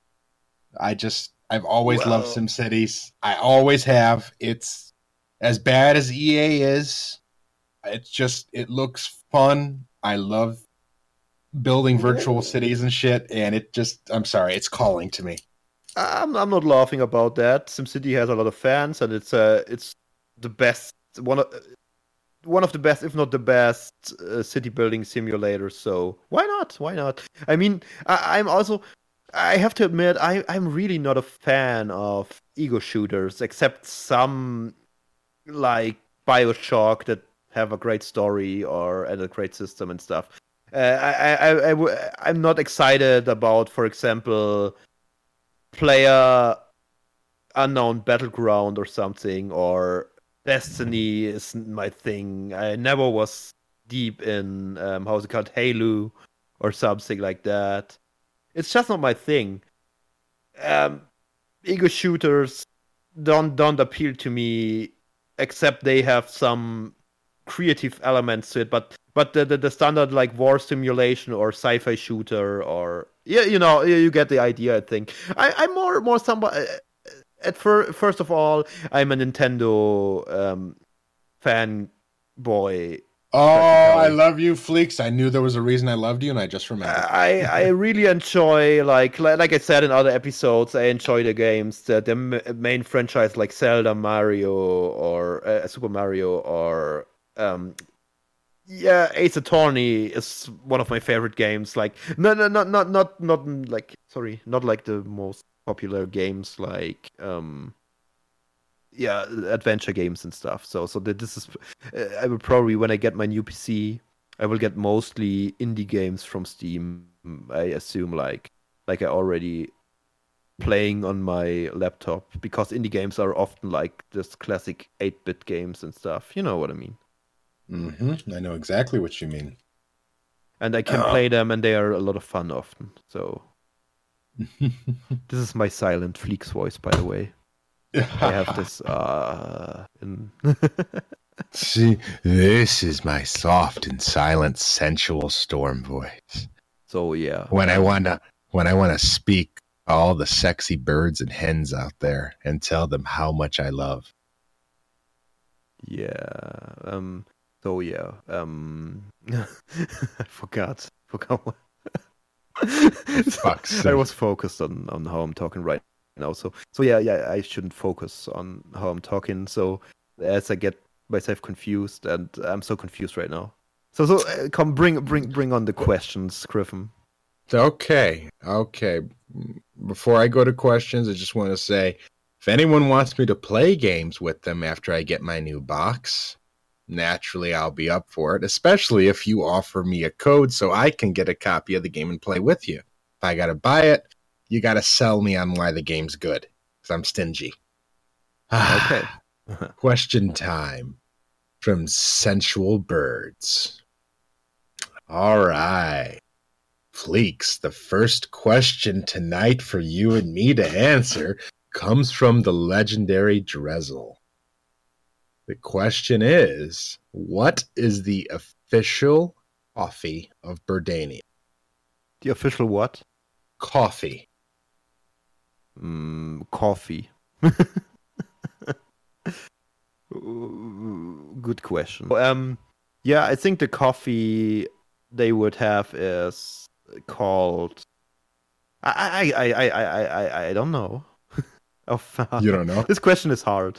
I just, I've always Well- loved SimCities. I always have. It's as bad as E A is. It's just, it looks fun. I love building virtual cities and shit, and it just, I'm sorry, it's calling to me. I'm I'm not laughing about that. SimCity has a lot of fans, and it's uh it's the best one of one of the best, if not the best, uh, city building simulators. So why not? Why not? I mean, I, I'm also I have to admit I I'm really not a fan of ego shooters, except some like BioShock that have a great story or and a great system and stuff. Uh, I, I, I, I w- I'm not excited about, for example, Player Unknown Battleground or something, or Destiny isn't my thing. I never was deep in, um, how's it called, Halo or something like that. It's just not my thing. Um, ego shooters don't don't appeal to me, except they have some creative elements to it, but but the, the, the standard like war simulation or sci-fi shooter or yeah, you know, you get the idea. I think I, I'm more more somebody. At fir- first of all, I'm a Nintendo um, fan boy. Oh, I love you, Fleeks. I knew there was a reason I loved you, and I just remembered. I I really enjoy like like like I said in other episodes. I enjoy the games, the, the m- main franchise like Zelda, Mario, or uh, Super Mario, or um, yeah, Ace Attorney is one of my favorite games. Like no no not not not not like sorry, not like the most popular games like um yeah, adventure games and stuff. So so that this is uh, I will probably when I get my new P C, I will get mostly indie games from Steam. I assume like like I already playing on my laptop, because indie games are often like just classic eight-bit games and stuff. You know what I mean? Mm-hmm. I know exactly what you mean. And I can Oh. play them, and they are a lot of fun often. So this is my silent Fleek's voice, by the way. I have this uh in See, this is my soft and silent, sensual storm voice. so yeah. When I wanna, when I wanna speak all the sexy birds and hens out there and tell them how much I love. Yeah. Um. So yeah. Um. I forgot. Forgot. What... Fuck's I sake. was focused on on how I'm talking right now. So so yeah yeah I shouldn't focus on how I'm talking. So as I get myself confused, and I'm so confused right now. So so uh, come bring bring bring on the questions, Griffin. Okay, okay. Before I go to questions, I just want to say, if anyone wants me to play games with them after I get my new box, naturally I'll be up for it, especially if you offer me a code so I can get a copy of the game and play with you. If I gotta buy it, you gotta sell me on why the game's good, because I'm stingy. Okay. Question time from Sensual Birds. All right. Fleeks, the first question tonight for you and me to answer comes from the legendary Drezel. The question is, what is the official coffee of Berdania? The official what? Coffee. Mm, coffee. Good question. Um, yeah, I think the coffee they would have is called. I I I I I I, I don't know. Of You don't know? This question is hard.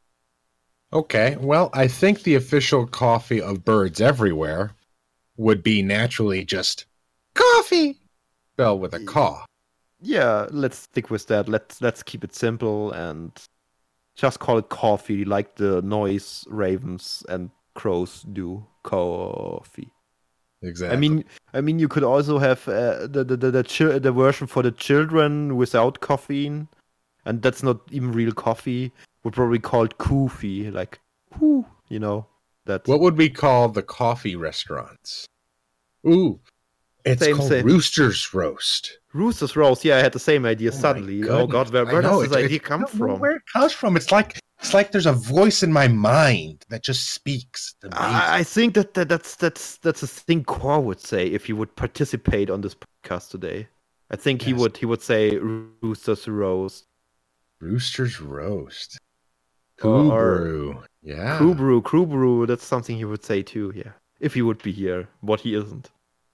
Okay, well, I think the official coffee of birds everywhere would be naturally just coffee, spelled with a caw. Yeah, let's stick with that. Let's let's keep it simple and just call it coffee, like the noise ravens and crows do. Coffee. Exactly. I mean, I mean, you could also have uh, the the the the, chi- the version for the children without caffeine, and that's not even real coffee. Would probably called koofy, like, whoo, you know that. What would we call the coffee restaurants? Ooh, it's Same, called same. Rooster's Roast. Rooster's Roast. Yeah, I had the same idea Oh my suddenly. Oh God, goodness. where, I where know, does this it- idea it- come no, from? Where it comes from? It's like it's like there's a voice in my mind that just speaks to me. I, I think that, that that's that's that's a thing Core would say if he would participate on this podcast today. I think he Yes. would he would say Rooster's Roast. Rooster's Roast. Or- Cool or- brew. Yeah. Crew brew, crew brew. That's something he would say too. Yeah, if he would be here, but he isn't.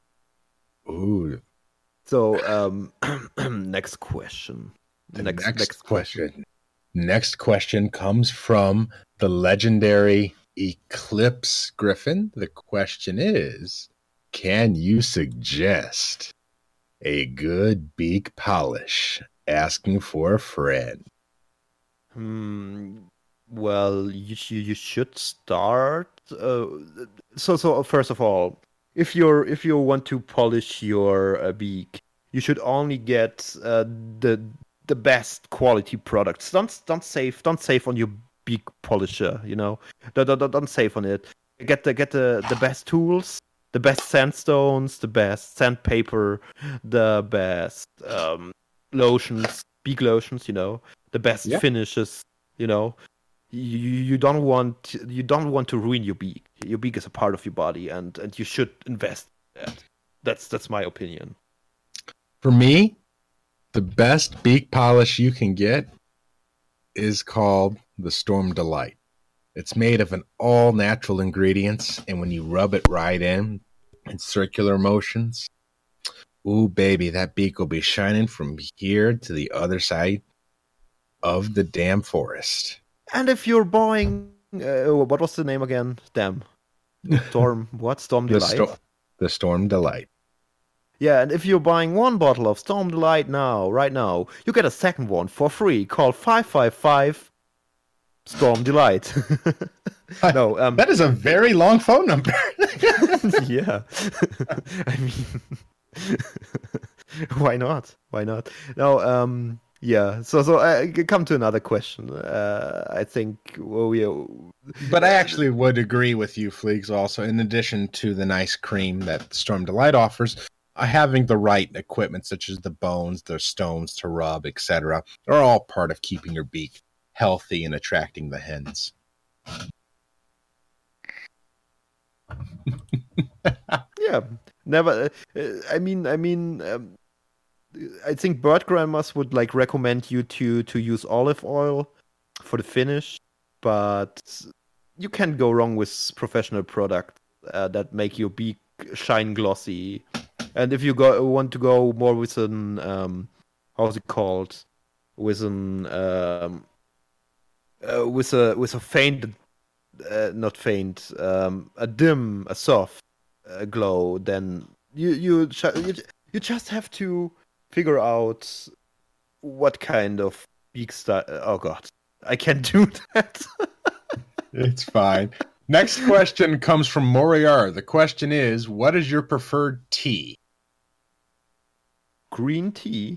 Ooh. So, um, next question. The next next, question. Next question comes from the legendary Eclipse Griffin. The question is, can you suggest a good beak polish? Asking for a friend. Hmm. Well, you sh- you should start. Uh, so so first of all, if you're if you want to polish your uh, beak, you should only get uh, the the best quality products. Don't don't save don't save on your beak polisher. You know, don't don't, don't save on it. Get the get the the best tools, the best sandstones, the best sandpaper, the best um, lotions, beak lotions. You know, the best Yeah. finishes. You know, you, you don't want you don't want to ruin your beak. Your beak is a part of your body, and, and you should invest in that. That's that's my opinion. For me, the best beak polish you can get is called the Storm Delight. It's made of an all natural ingredients, and when you rub it right in in circular motions, ooh baby, that beak will be shining from here to the other side of the damn forest. And if you're buying, uh, what was the name again? Damn, Storm. What Storm The, Delight? sto- the Storm Delight. Yeah, and if you're buying one bottle of Storm Delight now, right now, you get a second one for free. Call five five five Storm Delight. no, um, That is a very long phone number. yeah. I mean, why not? Why not? No, um, yeah. So, so uh, come to another question. Uh, I think well, we. But I actually would agree with you, Fleegs, also, in addition to the nice cream that Storm Delight offers, uh, having the right equipment, such as the bones, the stones to rub, et cetera, are all part of keeping your beak healthy and attracting the hens. Yeah, never. Uh, I mean, I mean, um, I think bird grandmas would like recommend you to to use olive oil for the finish, but you can't go wrong with professional products uh, that make your beak shine glossy. And if you go want to go more with an um, how's it called, with an um, uh, with a with a faint, uh, not faint, um, a dim, a soft uh, glow, then you you ch- you you just have to figure out what kind of beak style. Oh God, I can't do that. It's fine. Next question comes from Moriar. The question is, what is your preferred tea? Green tea.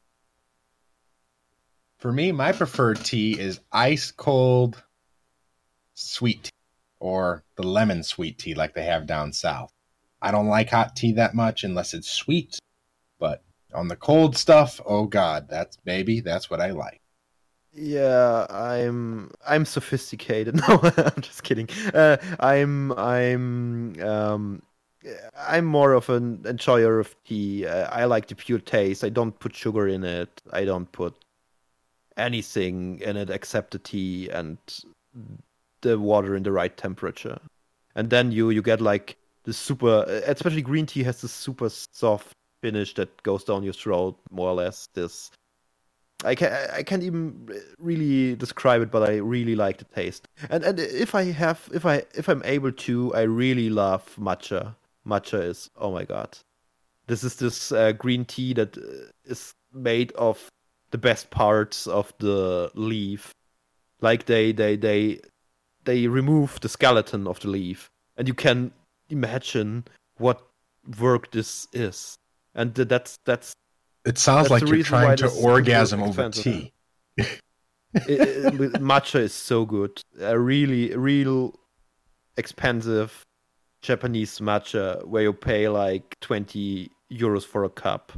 For me, my preferred tea is ice cold sweet tea, or the lemon sweet tea like they have down south. I don't like hot tea that much unless it's sweet, but on the cold stuff, oh God, that's baby, that's what I like. Yeah, I'm I'm sophisticated. No, I'm just kidding. Uh, I'm I'm um I'm more of an enjoyer of tea. Uh, I like the pure taste. I don't put sugar in it. I don't put anything in it except the tea and the water in the right temperature. And then you you get like the super, especially green tea has this super soft finish that goes down your throat, more or less. This I can I can't even really describe it, but I really like the taste. And and if I have if I if I'm able to, I really love matcha. Matcha is, oh my god. This is this uh, green tea that uh, is made of the best parts of the leaf. Like they they they they remove the skeleton of the leaf, and you can imagine what work this is. And th- that's that's It sounds that's the like you're reason trying why to this is super orgasm over expensive. tea. It, it, matcha is so good. A really, real expensive Japanese matcha where you pay like twenty euros for a cup.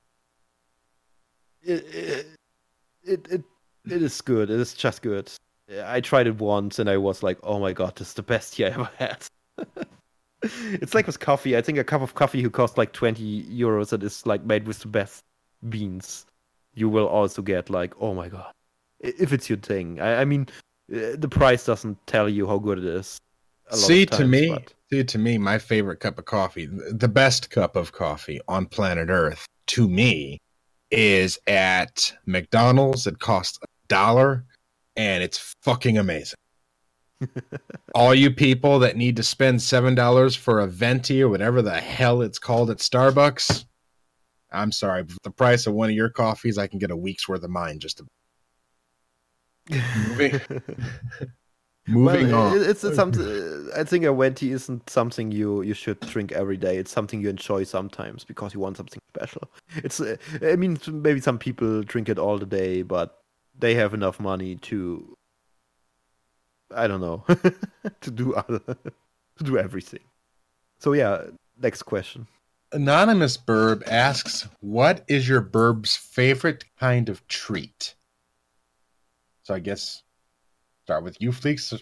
It, it, it, it, it is good. It is just good. I tried it once and I was like, oh my god, this is the best tea I ever had. It's like with coffee. I think a cup of coffee who costs like twenty euros and is like made with the best beans. You will also get like, oh my god, if it's your thing. I, I mean, uh, the price doesn't tell you how good it is. A lot See, of times, to me, but... see, to me, my favorite cup of coffee, the best cup of coffee on planet Earth, to me, is at McDonald's. It costs a dollar, and it's fucking amazing. All you people that need to spend seven dollars for a venti or whatever the hell it's called at Starbucks, I'm sorry, but for the price of one of your coffees, I can get a week's worth of mine. Just about. moving, moving well, on. It, it's, it's something. I think a venti isn't something you you should drink every day. It's something you enjoy sometimes because you want something special. It's. Uh, I mean, maybe some people drink it all the day, but they have enough money to. I don't know, to do other, to do everything. So yeah, next question. Anonymous Burb asks, what is your Burb's favorite kind of treat? So I guess start with you, Fleeks.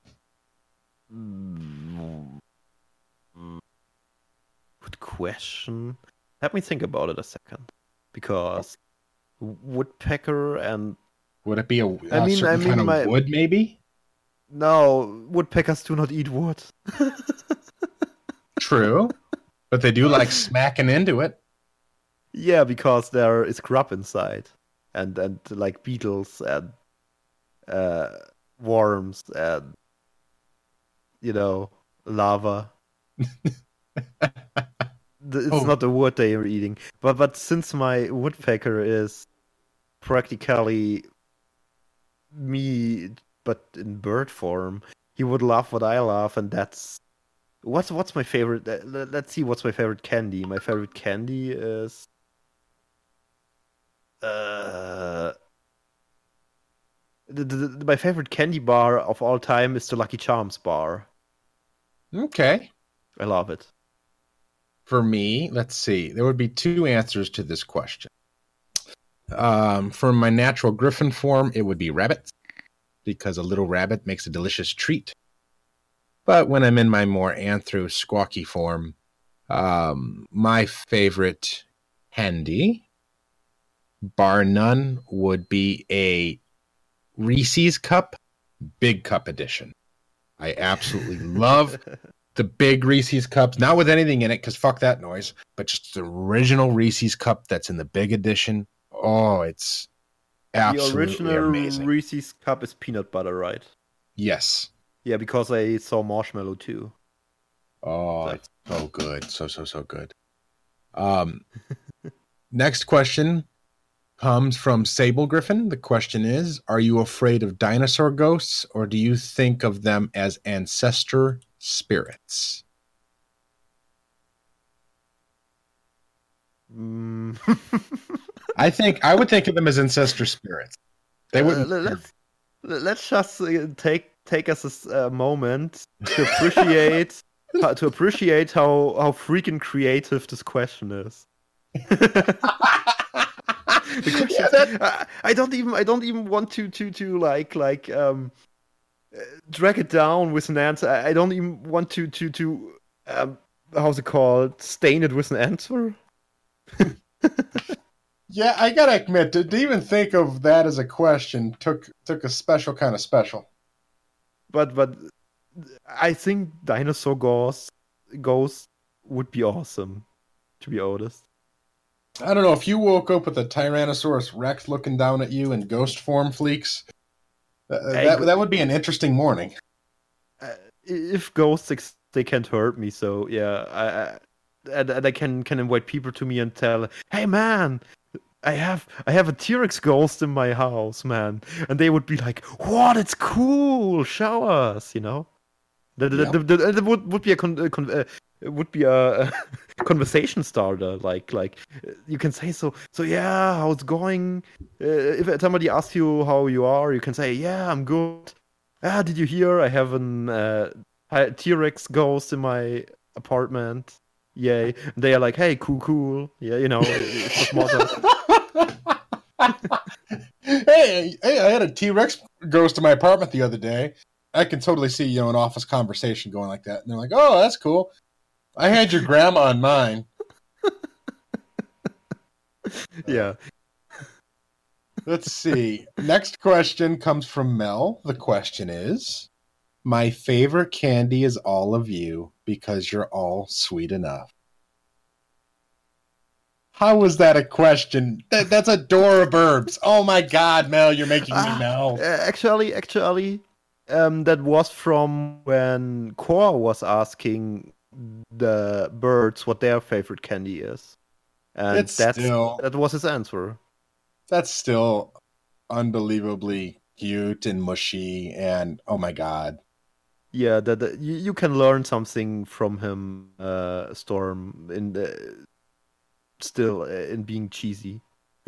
Good question. Let me think about it a second. Because woodpecker and... Would it be a, a I mean, certain I mean, kind of my... wood, maybe? No, woodpeckers do not eat wood. True. But they do like smacking into it. Yeah, because there is grub inside. And, and like beetles and uh, worms and, you know, lava. It's Oh. not the wood they are eating. But, but since my woodpecker is practically me, but in bird form, he would love what I love, and that's... What's what's my favorite? Uh, let's see. What's my favorite candy? My favorite candy is uh, the, the, the, my favorite candy bar of all time is the Lucky Charms bar. Okay. I love it. For me, let's see. There would be two answers to this question. Um, for my natural griffin form, it would be rabbits, because a little rabbit makes a delicious treat. But when I'm in my more anthro squawky form, um, my favorite candy, bar none, would be a Reese's cup, big cup edition. I absolutely love the big Reese's cups, not with anything in it, because fuck that noise, but just the original Reese's cup that's in the big edition. Oh, it's absolutely the original amazing. Reese's cup is peanut butter, right? Yes. Yeah, because I saw marshmallow too. Oh, so. It's so good. So, so, so good. Um, next question comes from Sable Griffin. The question is, are you afraid of dinosaur ghosts, or do you think of them as ancestor spirits? Mm. I think I would think of them as ancestor spirits. They wouldn't. Uh, let's let's just uh, take take us a, a moment to appreciate uh, to appreciate how how freaking creative this question is. The question yeah, that... is, uh, I don't even I don't even want to to to like like um uh, drag it down with an answer. I, I don't even want to to to um, how's it called? Stain it with an answer. Yeah, I gotta admit, to, to even think of that as a question took took a special kind of special. But but I think dinosaur ghosts ghosts would be awesome, to be honest. I don't know if you woke up with a Tyrannosaurus Rex looking down at you in ghost form, Fleeks. Uh, that that would be an interesting morning. Uh, if ghosts ex- they can't hurt me, so yeah, I, I and, and I can can invite people to me and tell, hey man, I have I have a T-Rex ghost in my house, man, and they would be like, what? It's cool. Show us, you know. That, Yep. that, that, that would would be a con- uh, con- uh, would be a, a conversation starter. Like like uh, you can say so so yeah, how's it going? Uh, if somebody asks you how you are, you can say yeah, I'm good. Ah, did you hear? I have an uh, hi- T-Rex ghost in my apartment. Yay! And they are like, hey, cool, cool. Yeah, you know, it's just more. hey, hey! I had a T-Rex ghost in my apartment the other day. I can totally see, you know, an office conversation going like that. And they're like, oh, that's cool. I had your grandma on mine. Yeah. Let's see. Next question comes from Mel. The question is, my favorite candy is all of you because you're all sweet enough. How was that a question? That, that's a Dora Burbs. Oh my God, Mel, you're making me Ah, Mel. uh, actually, actually, um, that was from when Core was asking the birds what their favorite candy is, and It's that's still that was his answer. that's still unbelievably cute and mushy, and oh my God. Yeah, that that- you, you can learn something from him, uh, Storm, in the still uh, in being cheesy.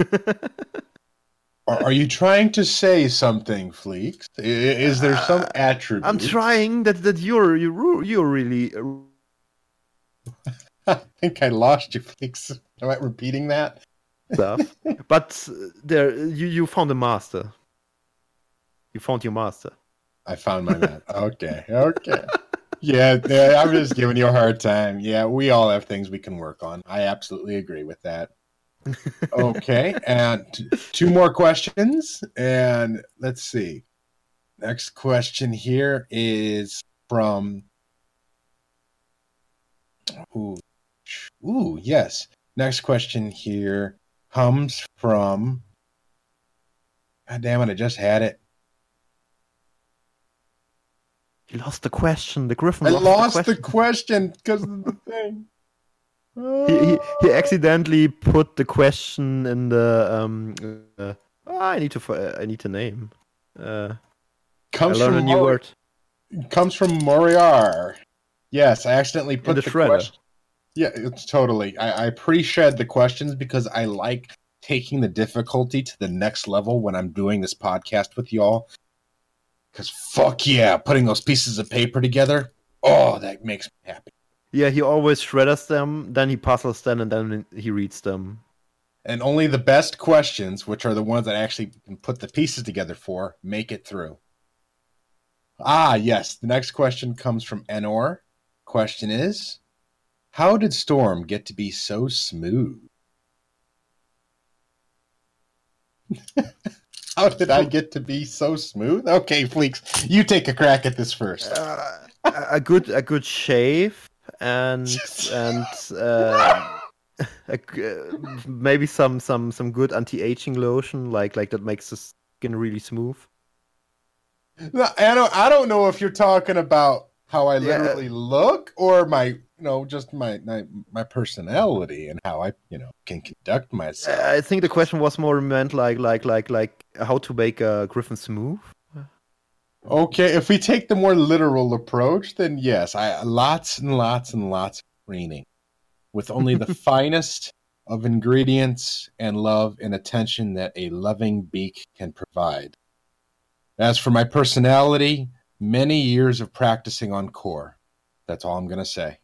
Are, are you trying to say something, Fleeks? I- Is there some Uh, attribute? I'm trying that that you're you're you're really I think I lost you, Fleeks. Am I repeating that? stuff, but there you you found a master. You found your master. I found my man. Okay, okay. Yeah, yeah, I'm just giving you a hard time. Yeah, we all have things we can work on. I absolutely agree with that. Okay, and t- two more questions. And let's see. Next question here is from. Ooh, ooh, yes. Next question here comes from. God damn it! I just had it. You lost the question. The Griffin I lost, lost the the question. question because of the thing. He, he he accidentally put the question in the um. Uh, oh, I need to fi- I need to name. Uh, I Comes learned from a new Mor- word comes from Moriar. Yes, I accidentally in put the the shredder. question. Yeah, it's totally. I, I pre-shed the questions because I like taking the difficulty to the next level when I'm doing this podcast with y'all. Because fuck yeah, putting those pieces of paper together, oh, that makes me happy. Yeah, he always shredders them, then he puzzles them, and then he reads them. And only the best questions, which are the ones that I actually can put the pieces together for, make it through. Ah, yes. The next question comes from Enor. Question is, how did Storm get to be so smooth? How did I get to be so smooth? Okay, Fleeks, you take a crack at this first. Uh, a a good a good shave and and uh, a g- uh, maybe some some some good anti-aging lotion like like that makes the skin really smooth. No, I don't. I don't know if you're talking about how I Yeah. literally look or my, you know, just my my, my personality and how I, you know, can conduct myself. I think the question was more meant like like like like how to make a griffin smooth. Okay, if we take the more literal approach, then yes, I lots and lots and lots of training with only the finest of ingredients and love and attention that a loving beak can provide. As for my personality, many years of practicing on core. That's all I'm going to say.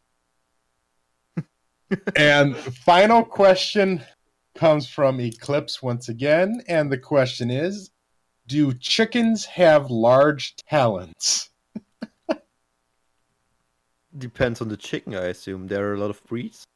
And final question comes from Eclipse once again. And the question is, do chickens have large talons? Depends on the chicken, I assume. There are a lot of breeds.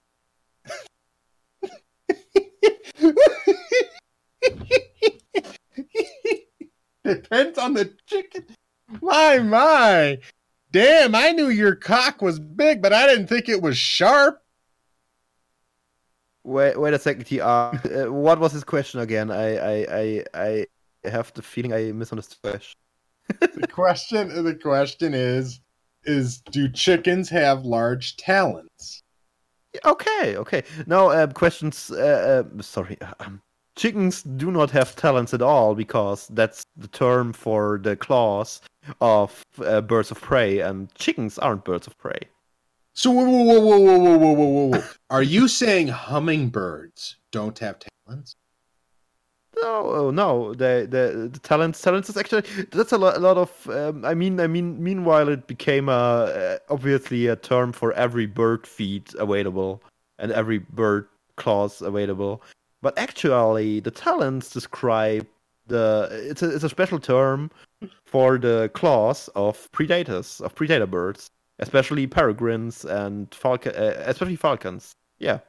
Depends on the chicken. My, my. Damn, I knew your cock was big, but I didn't think it was sharp. Wait, wait a second. He asked, uh, what was his question again? I, I, I, I have the feeling I misunderstood the question. The question, the question is, is do chickens have large talons? Okay, okay. Now, uh, questions. Uh, uh, sorry, um, chickens do not have talents at all because that's the term for the claws of uh, birds of prey, and chickens aren't birds of prey. So whoa, whoa, whoa, whoa, whoa, whoa, whoa, whoa, whoa! Are you saying hummingbirds don't have talons? No, no. The the, the talents talents is actually that's a lot, a lot of. Um, I mean, I mean. Meanwhile, it became a uh, obviously a term for every bird feed available and every bird claws available. But actually, the talents describe the. It's a it's a special term for the claws of predators of predator birds, especially peregrines and falcon, uh, especially falcons. Yeah.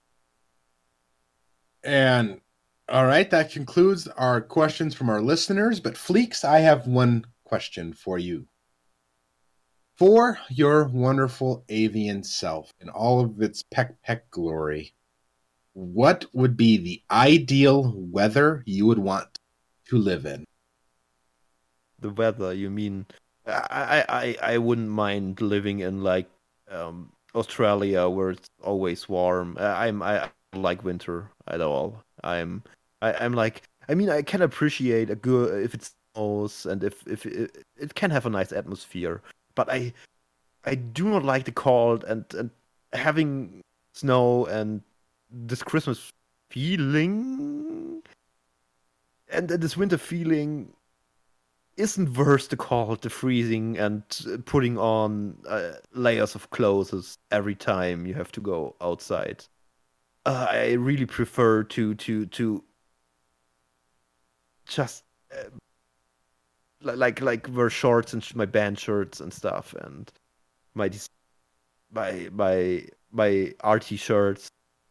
And all right, that concludes our questions from our listeners. But Fleeks, I have one question for you. For your wonderful avian self in all of its peck peck glory, what would be the ideal weather you would want to live in? The weather, you mean? I I I wouldn't mind living in like um Australia where it's always warm. I, I'm I don't like winter at all. I'm I, I'm like I mean I can appreciate a good if it snows and if if it, it can have a nice atmosphere, but I I do not like the cold and and having snow and this Christmas feeling and, and this winter feeling isn't worse the cold, the freezing, and putting on uh, layers of clothes every time you have to go outside. Uh, I really prefer to to to just uh, like like wear shorts and my band shirts and stuff, and my my my my R T shirts,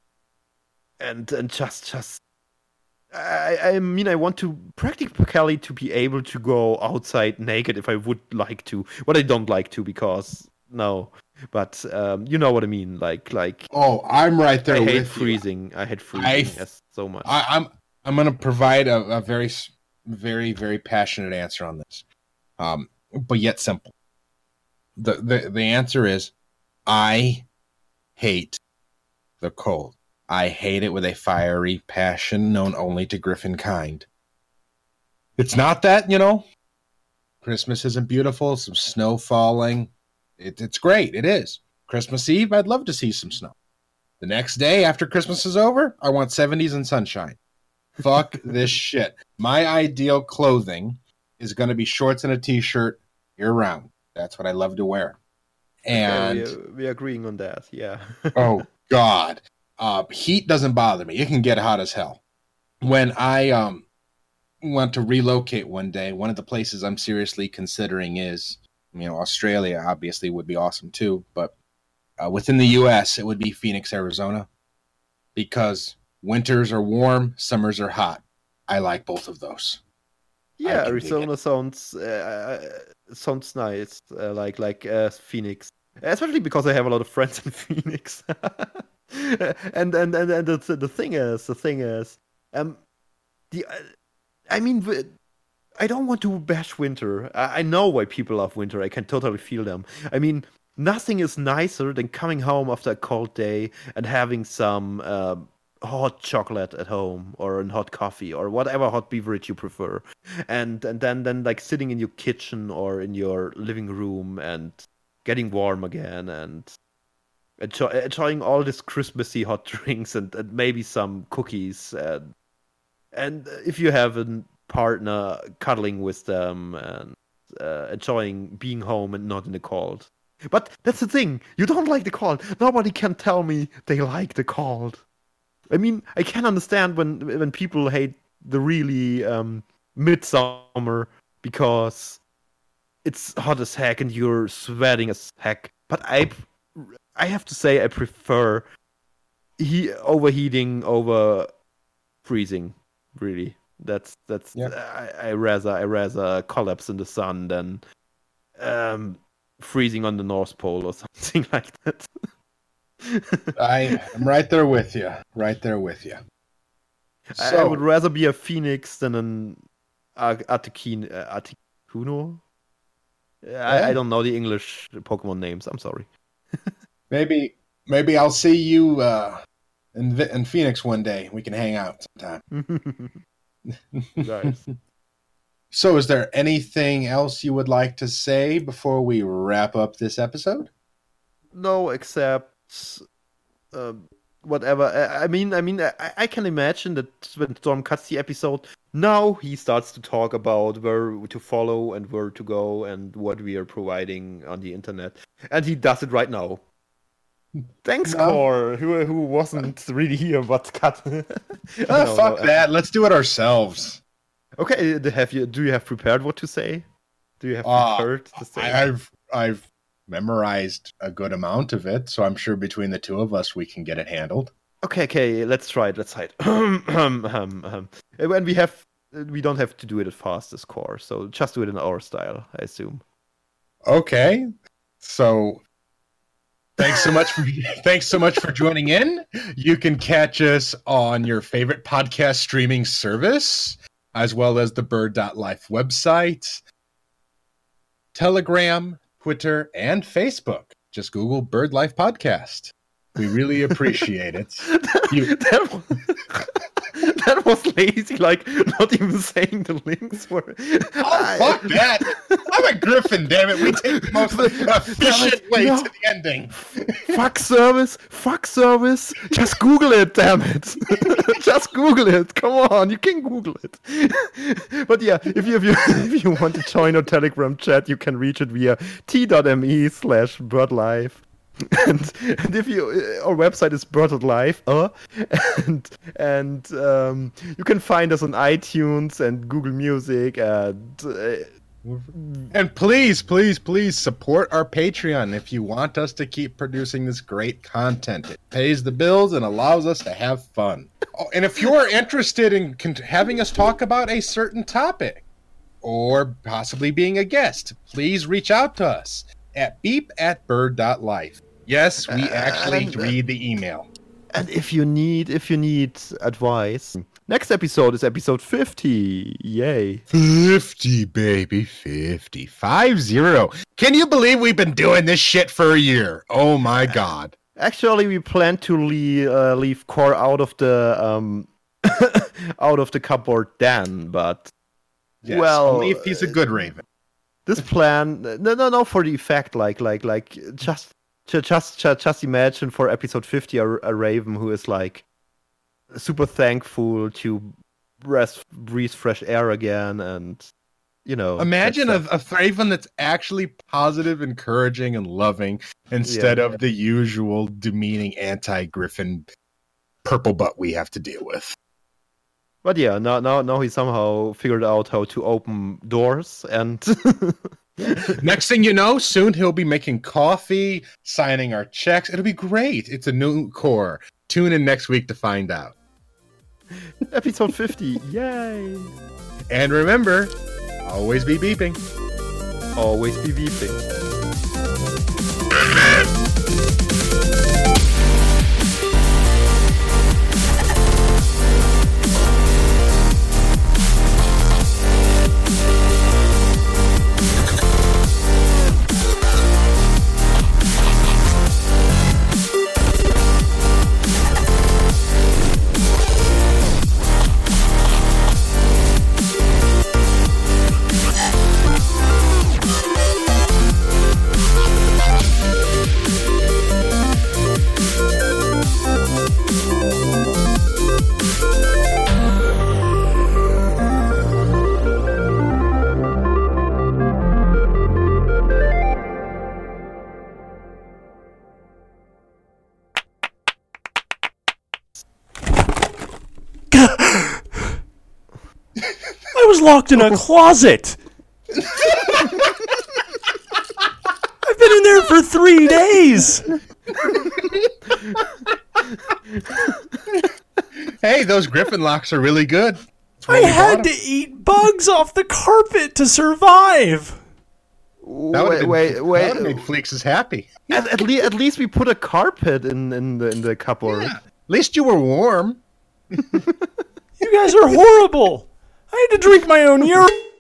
and and just just I, I mean, I want to practically to be able to go outside naked if I would like to, but I don't like to because no. But um, you know what I mean, like like. Oh, I'm right there I with hate you. freezing. I hate freezing I, yes, so much. I, I'm I'm going to provide a, a very very very passionate answer on this, um, but yet simple. The, the the answer is, I hate the cold. I hate it with a fiery passion known only to Griffin kind. It's not that, you know, Christmas isn't beautiful, some snow falling. It, it's great. It is. Christmas Eve, I'd love to see some snow. The next day after Christmas is over, I want seventies and sunshine. Fuck this shit. My ideal clothing is going to be shorts and a t-shirt year round. That's what I love to wear. And okay, we, we're agreeing on that. Yeah. oh, God. Uh, heat doesn't bother me. It can get hot as hell. When I um want to relocate one day, one of the places I'm seriously considering is, you know, Australia obviously would be awesome too, but uh, within the U S, it would be Phoenix, Arizona, because winters are warm, summers are hot. I like both of those. Yeah, Arizona sounds uh, sounds nice, uh, like like uh, Phoenix, especially because I have a lot of friends in Phoenix. and, and and and the the thing is, the thing is, um, the, uh, I mean, I don't want to bash winter. I, I know why people love winter. I can totally feel them. I mean, nothing is nicer than coming home after a cold day and having some uh, hot chocolate at home or a hot coffee or whatever hot beverage you prefer, and and then then like sitting in your kitchen or in your living room and getting warm again and enjoy, enjoying all these Christmassy hot drinks and, and maybe some cookies and and if you have a partner, cuddling with them and uh, enjoying being home and not in the cold. But that's the thing, you don't like the cold. Nobody can tell me they like the cold. I mean, I can understand when when people hate the really um, midsummer because it's hot as heck and you're sweating as heck. But I, I have to say I prefer he overheating over freezing. Really, that's that's Yeah. I, I rather I rather collapse in the sun than um, freezing on the North Pole or something like that. I am right there with you. Right there with you. So, I would rather be a phoenix than an Articuno. Uh, Articuno? Yeah. I, I don't know the English Pokemon names. I'm sorry. maybe maybe I'll see you uh, in, in Phoenix one day. We can hang out sometime. Nice. So is there anything else you would like to say before we wrap up this episode? No, except uh, whatever. I, I mean, I mean, I, I can imagine that when Storm cuts the episode, now he starts to talk about where to follow and where to go and what we are providing on the internet, and he does it right now. Thanks, no. Core, who who wasn't really here but cut. oh, no, fuck no. that. Let's do it ourselves. Okay, have you? Do you have prepared what to say? Do you have prepared uh, to say? I've I've memorized a good amount of it, so I'm sure between the two of us we can get it handled. Okay, okay, let's try it. Let's try it. And we have, we don't have to do it as fast as Core, so just do it in our style, I assume. Okay, so thanks so much for thanks so much for joining in. You can catch us on your favorite podcast streaming service, as well as the bird dot life website, Telegram, Twitter, and Facebook. Just Google Bird Life Podcast. We really appreciate it. You... that, was, that was lazy, like not even saying the links were. Oh, fuck that! I'm a Griffin, damn it. We take the most efficient way no. to the ending. Fuck service, fuck service. Just Google it, damn it. Just Google it. Come on, you can Google it. But yeah, if you if you if you want to join our Telegram chat, you can reach it via t.me slash birdlife. And, and if you, our website is bird dot life, uh, and and um, you can find us on iTunes and Google Music, and uh, and please, please, please support our Patreon if you want us to keep producing this great content. It pays the bills and allows us to have fun. Oh, and if you're interested in con- having us talk about a certain topic, or possibly being a guest, please reach out to us at beep at bird dot life. Yes, we actually uh, read the email. And if you need if you need advice, next episode is episode fifty. Yay. fifty, baby. fifty. Five zero. Can you believe we've been doing this shit for a year? Oh my god. Actually, we plan to leave, uh, leave Core out of the um out of the cupboard then, but yes, well, only if he's a good raven. This plan, no, no, no, for the effect, like, like, like, just. Just, just, just imagine for episode fifty a, a raven who is like super thankful to breath, breathe fresh air again, and you know. Imagine a, a raven that's actually positive, encouraging, and loving instead yeah, of yeah. the usual demeaning anti-Griffin purple butt we have to deal with. But yeah, now, now, now he somehow figured out how to open doors and. Next thing you know, soon he'll be making coffee, signing our checks. It'll be great. It's a new Core. Tune in next week to find out. Episode fifty. Yay. And remember, always be beeping. Always be beeping. I was locked in a closet. I've been in there for three days. Hey, those Griffin locks are really good. I had to eat bugs off the carpet to survive. That wait, been, wait, that wait. would've made Fleeks happy. At, at, le- at least we put a carpet in, in the in the cupboard. Yeah. At least you were warm. You guys are horrible. I had to drink my own urine.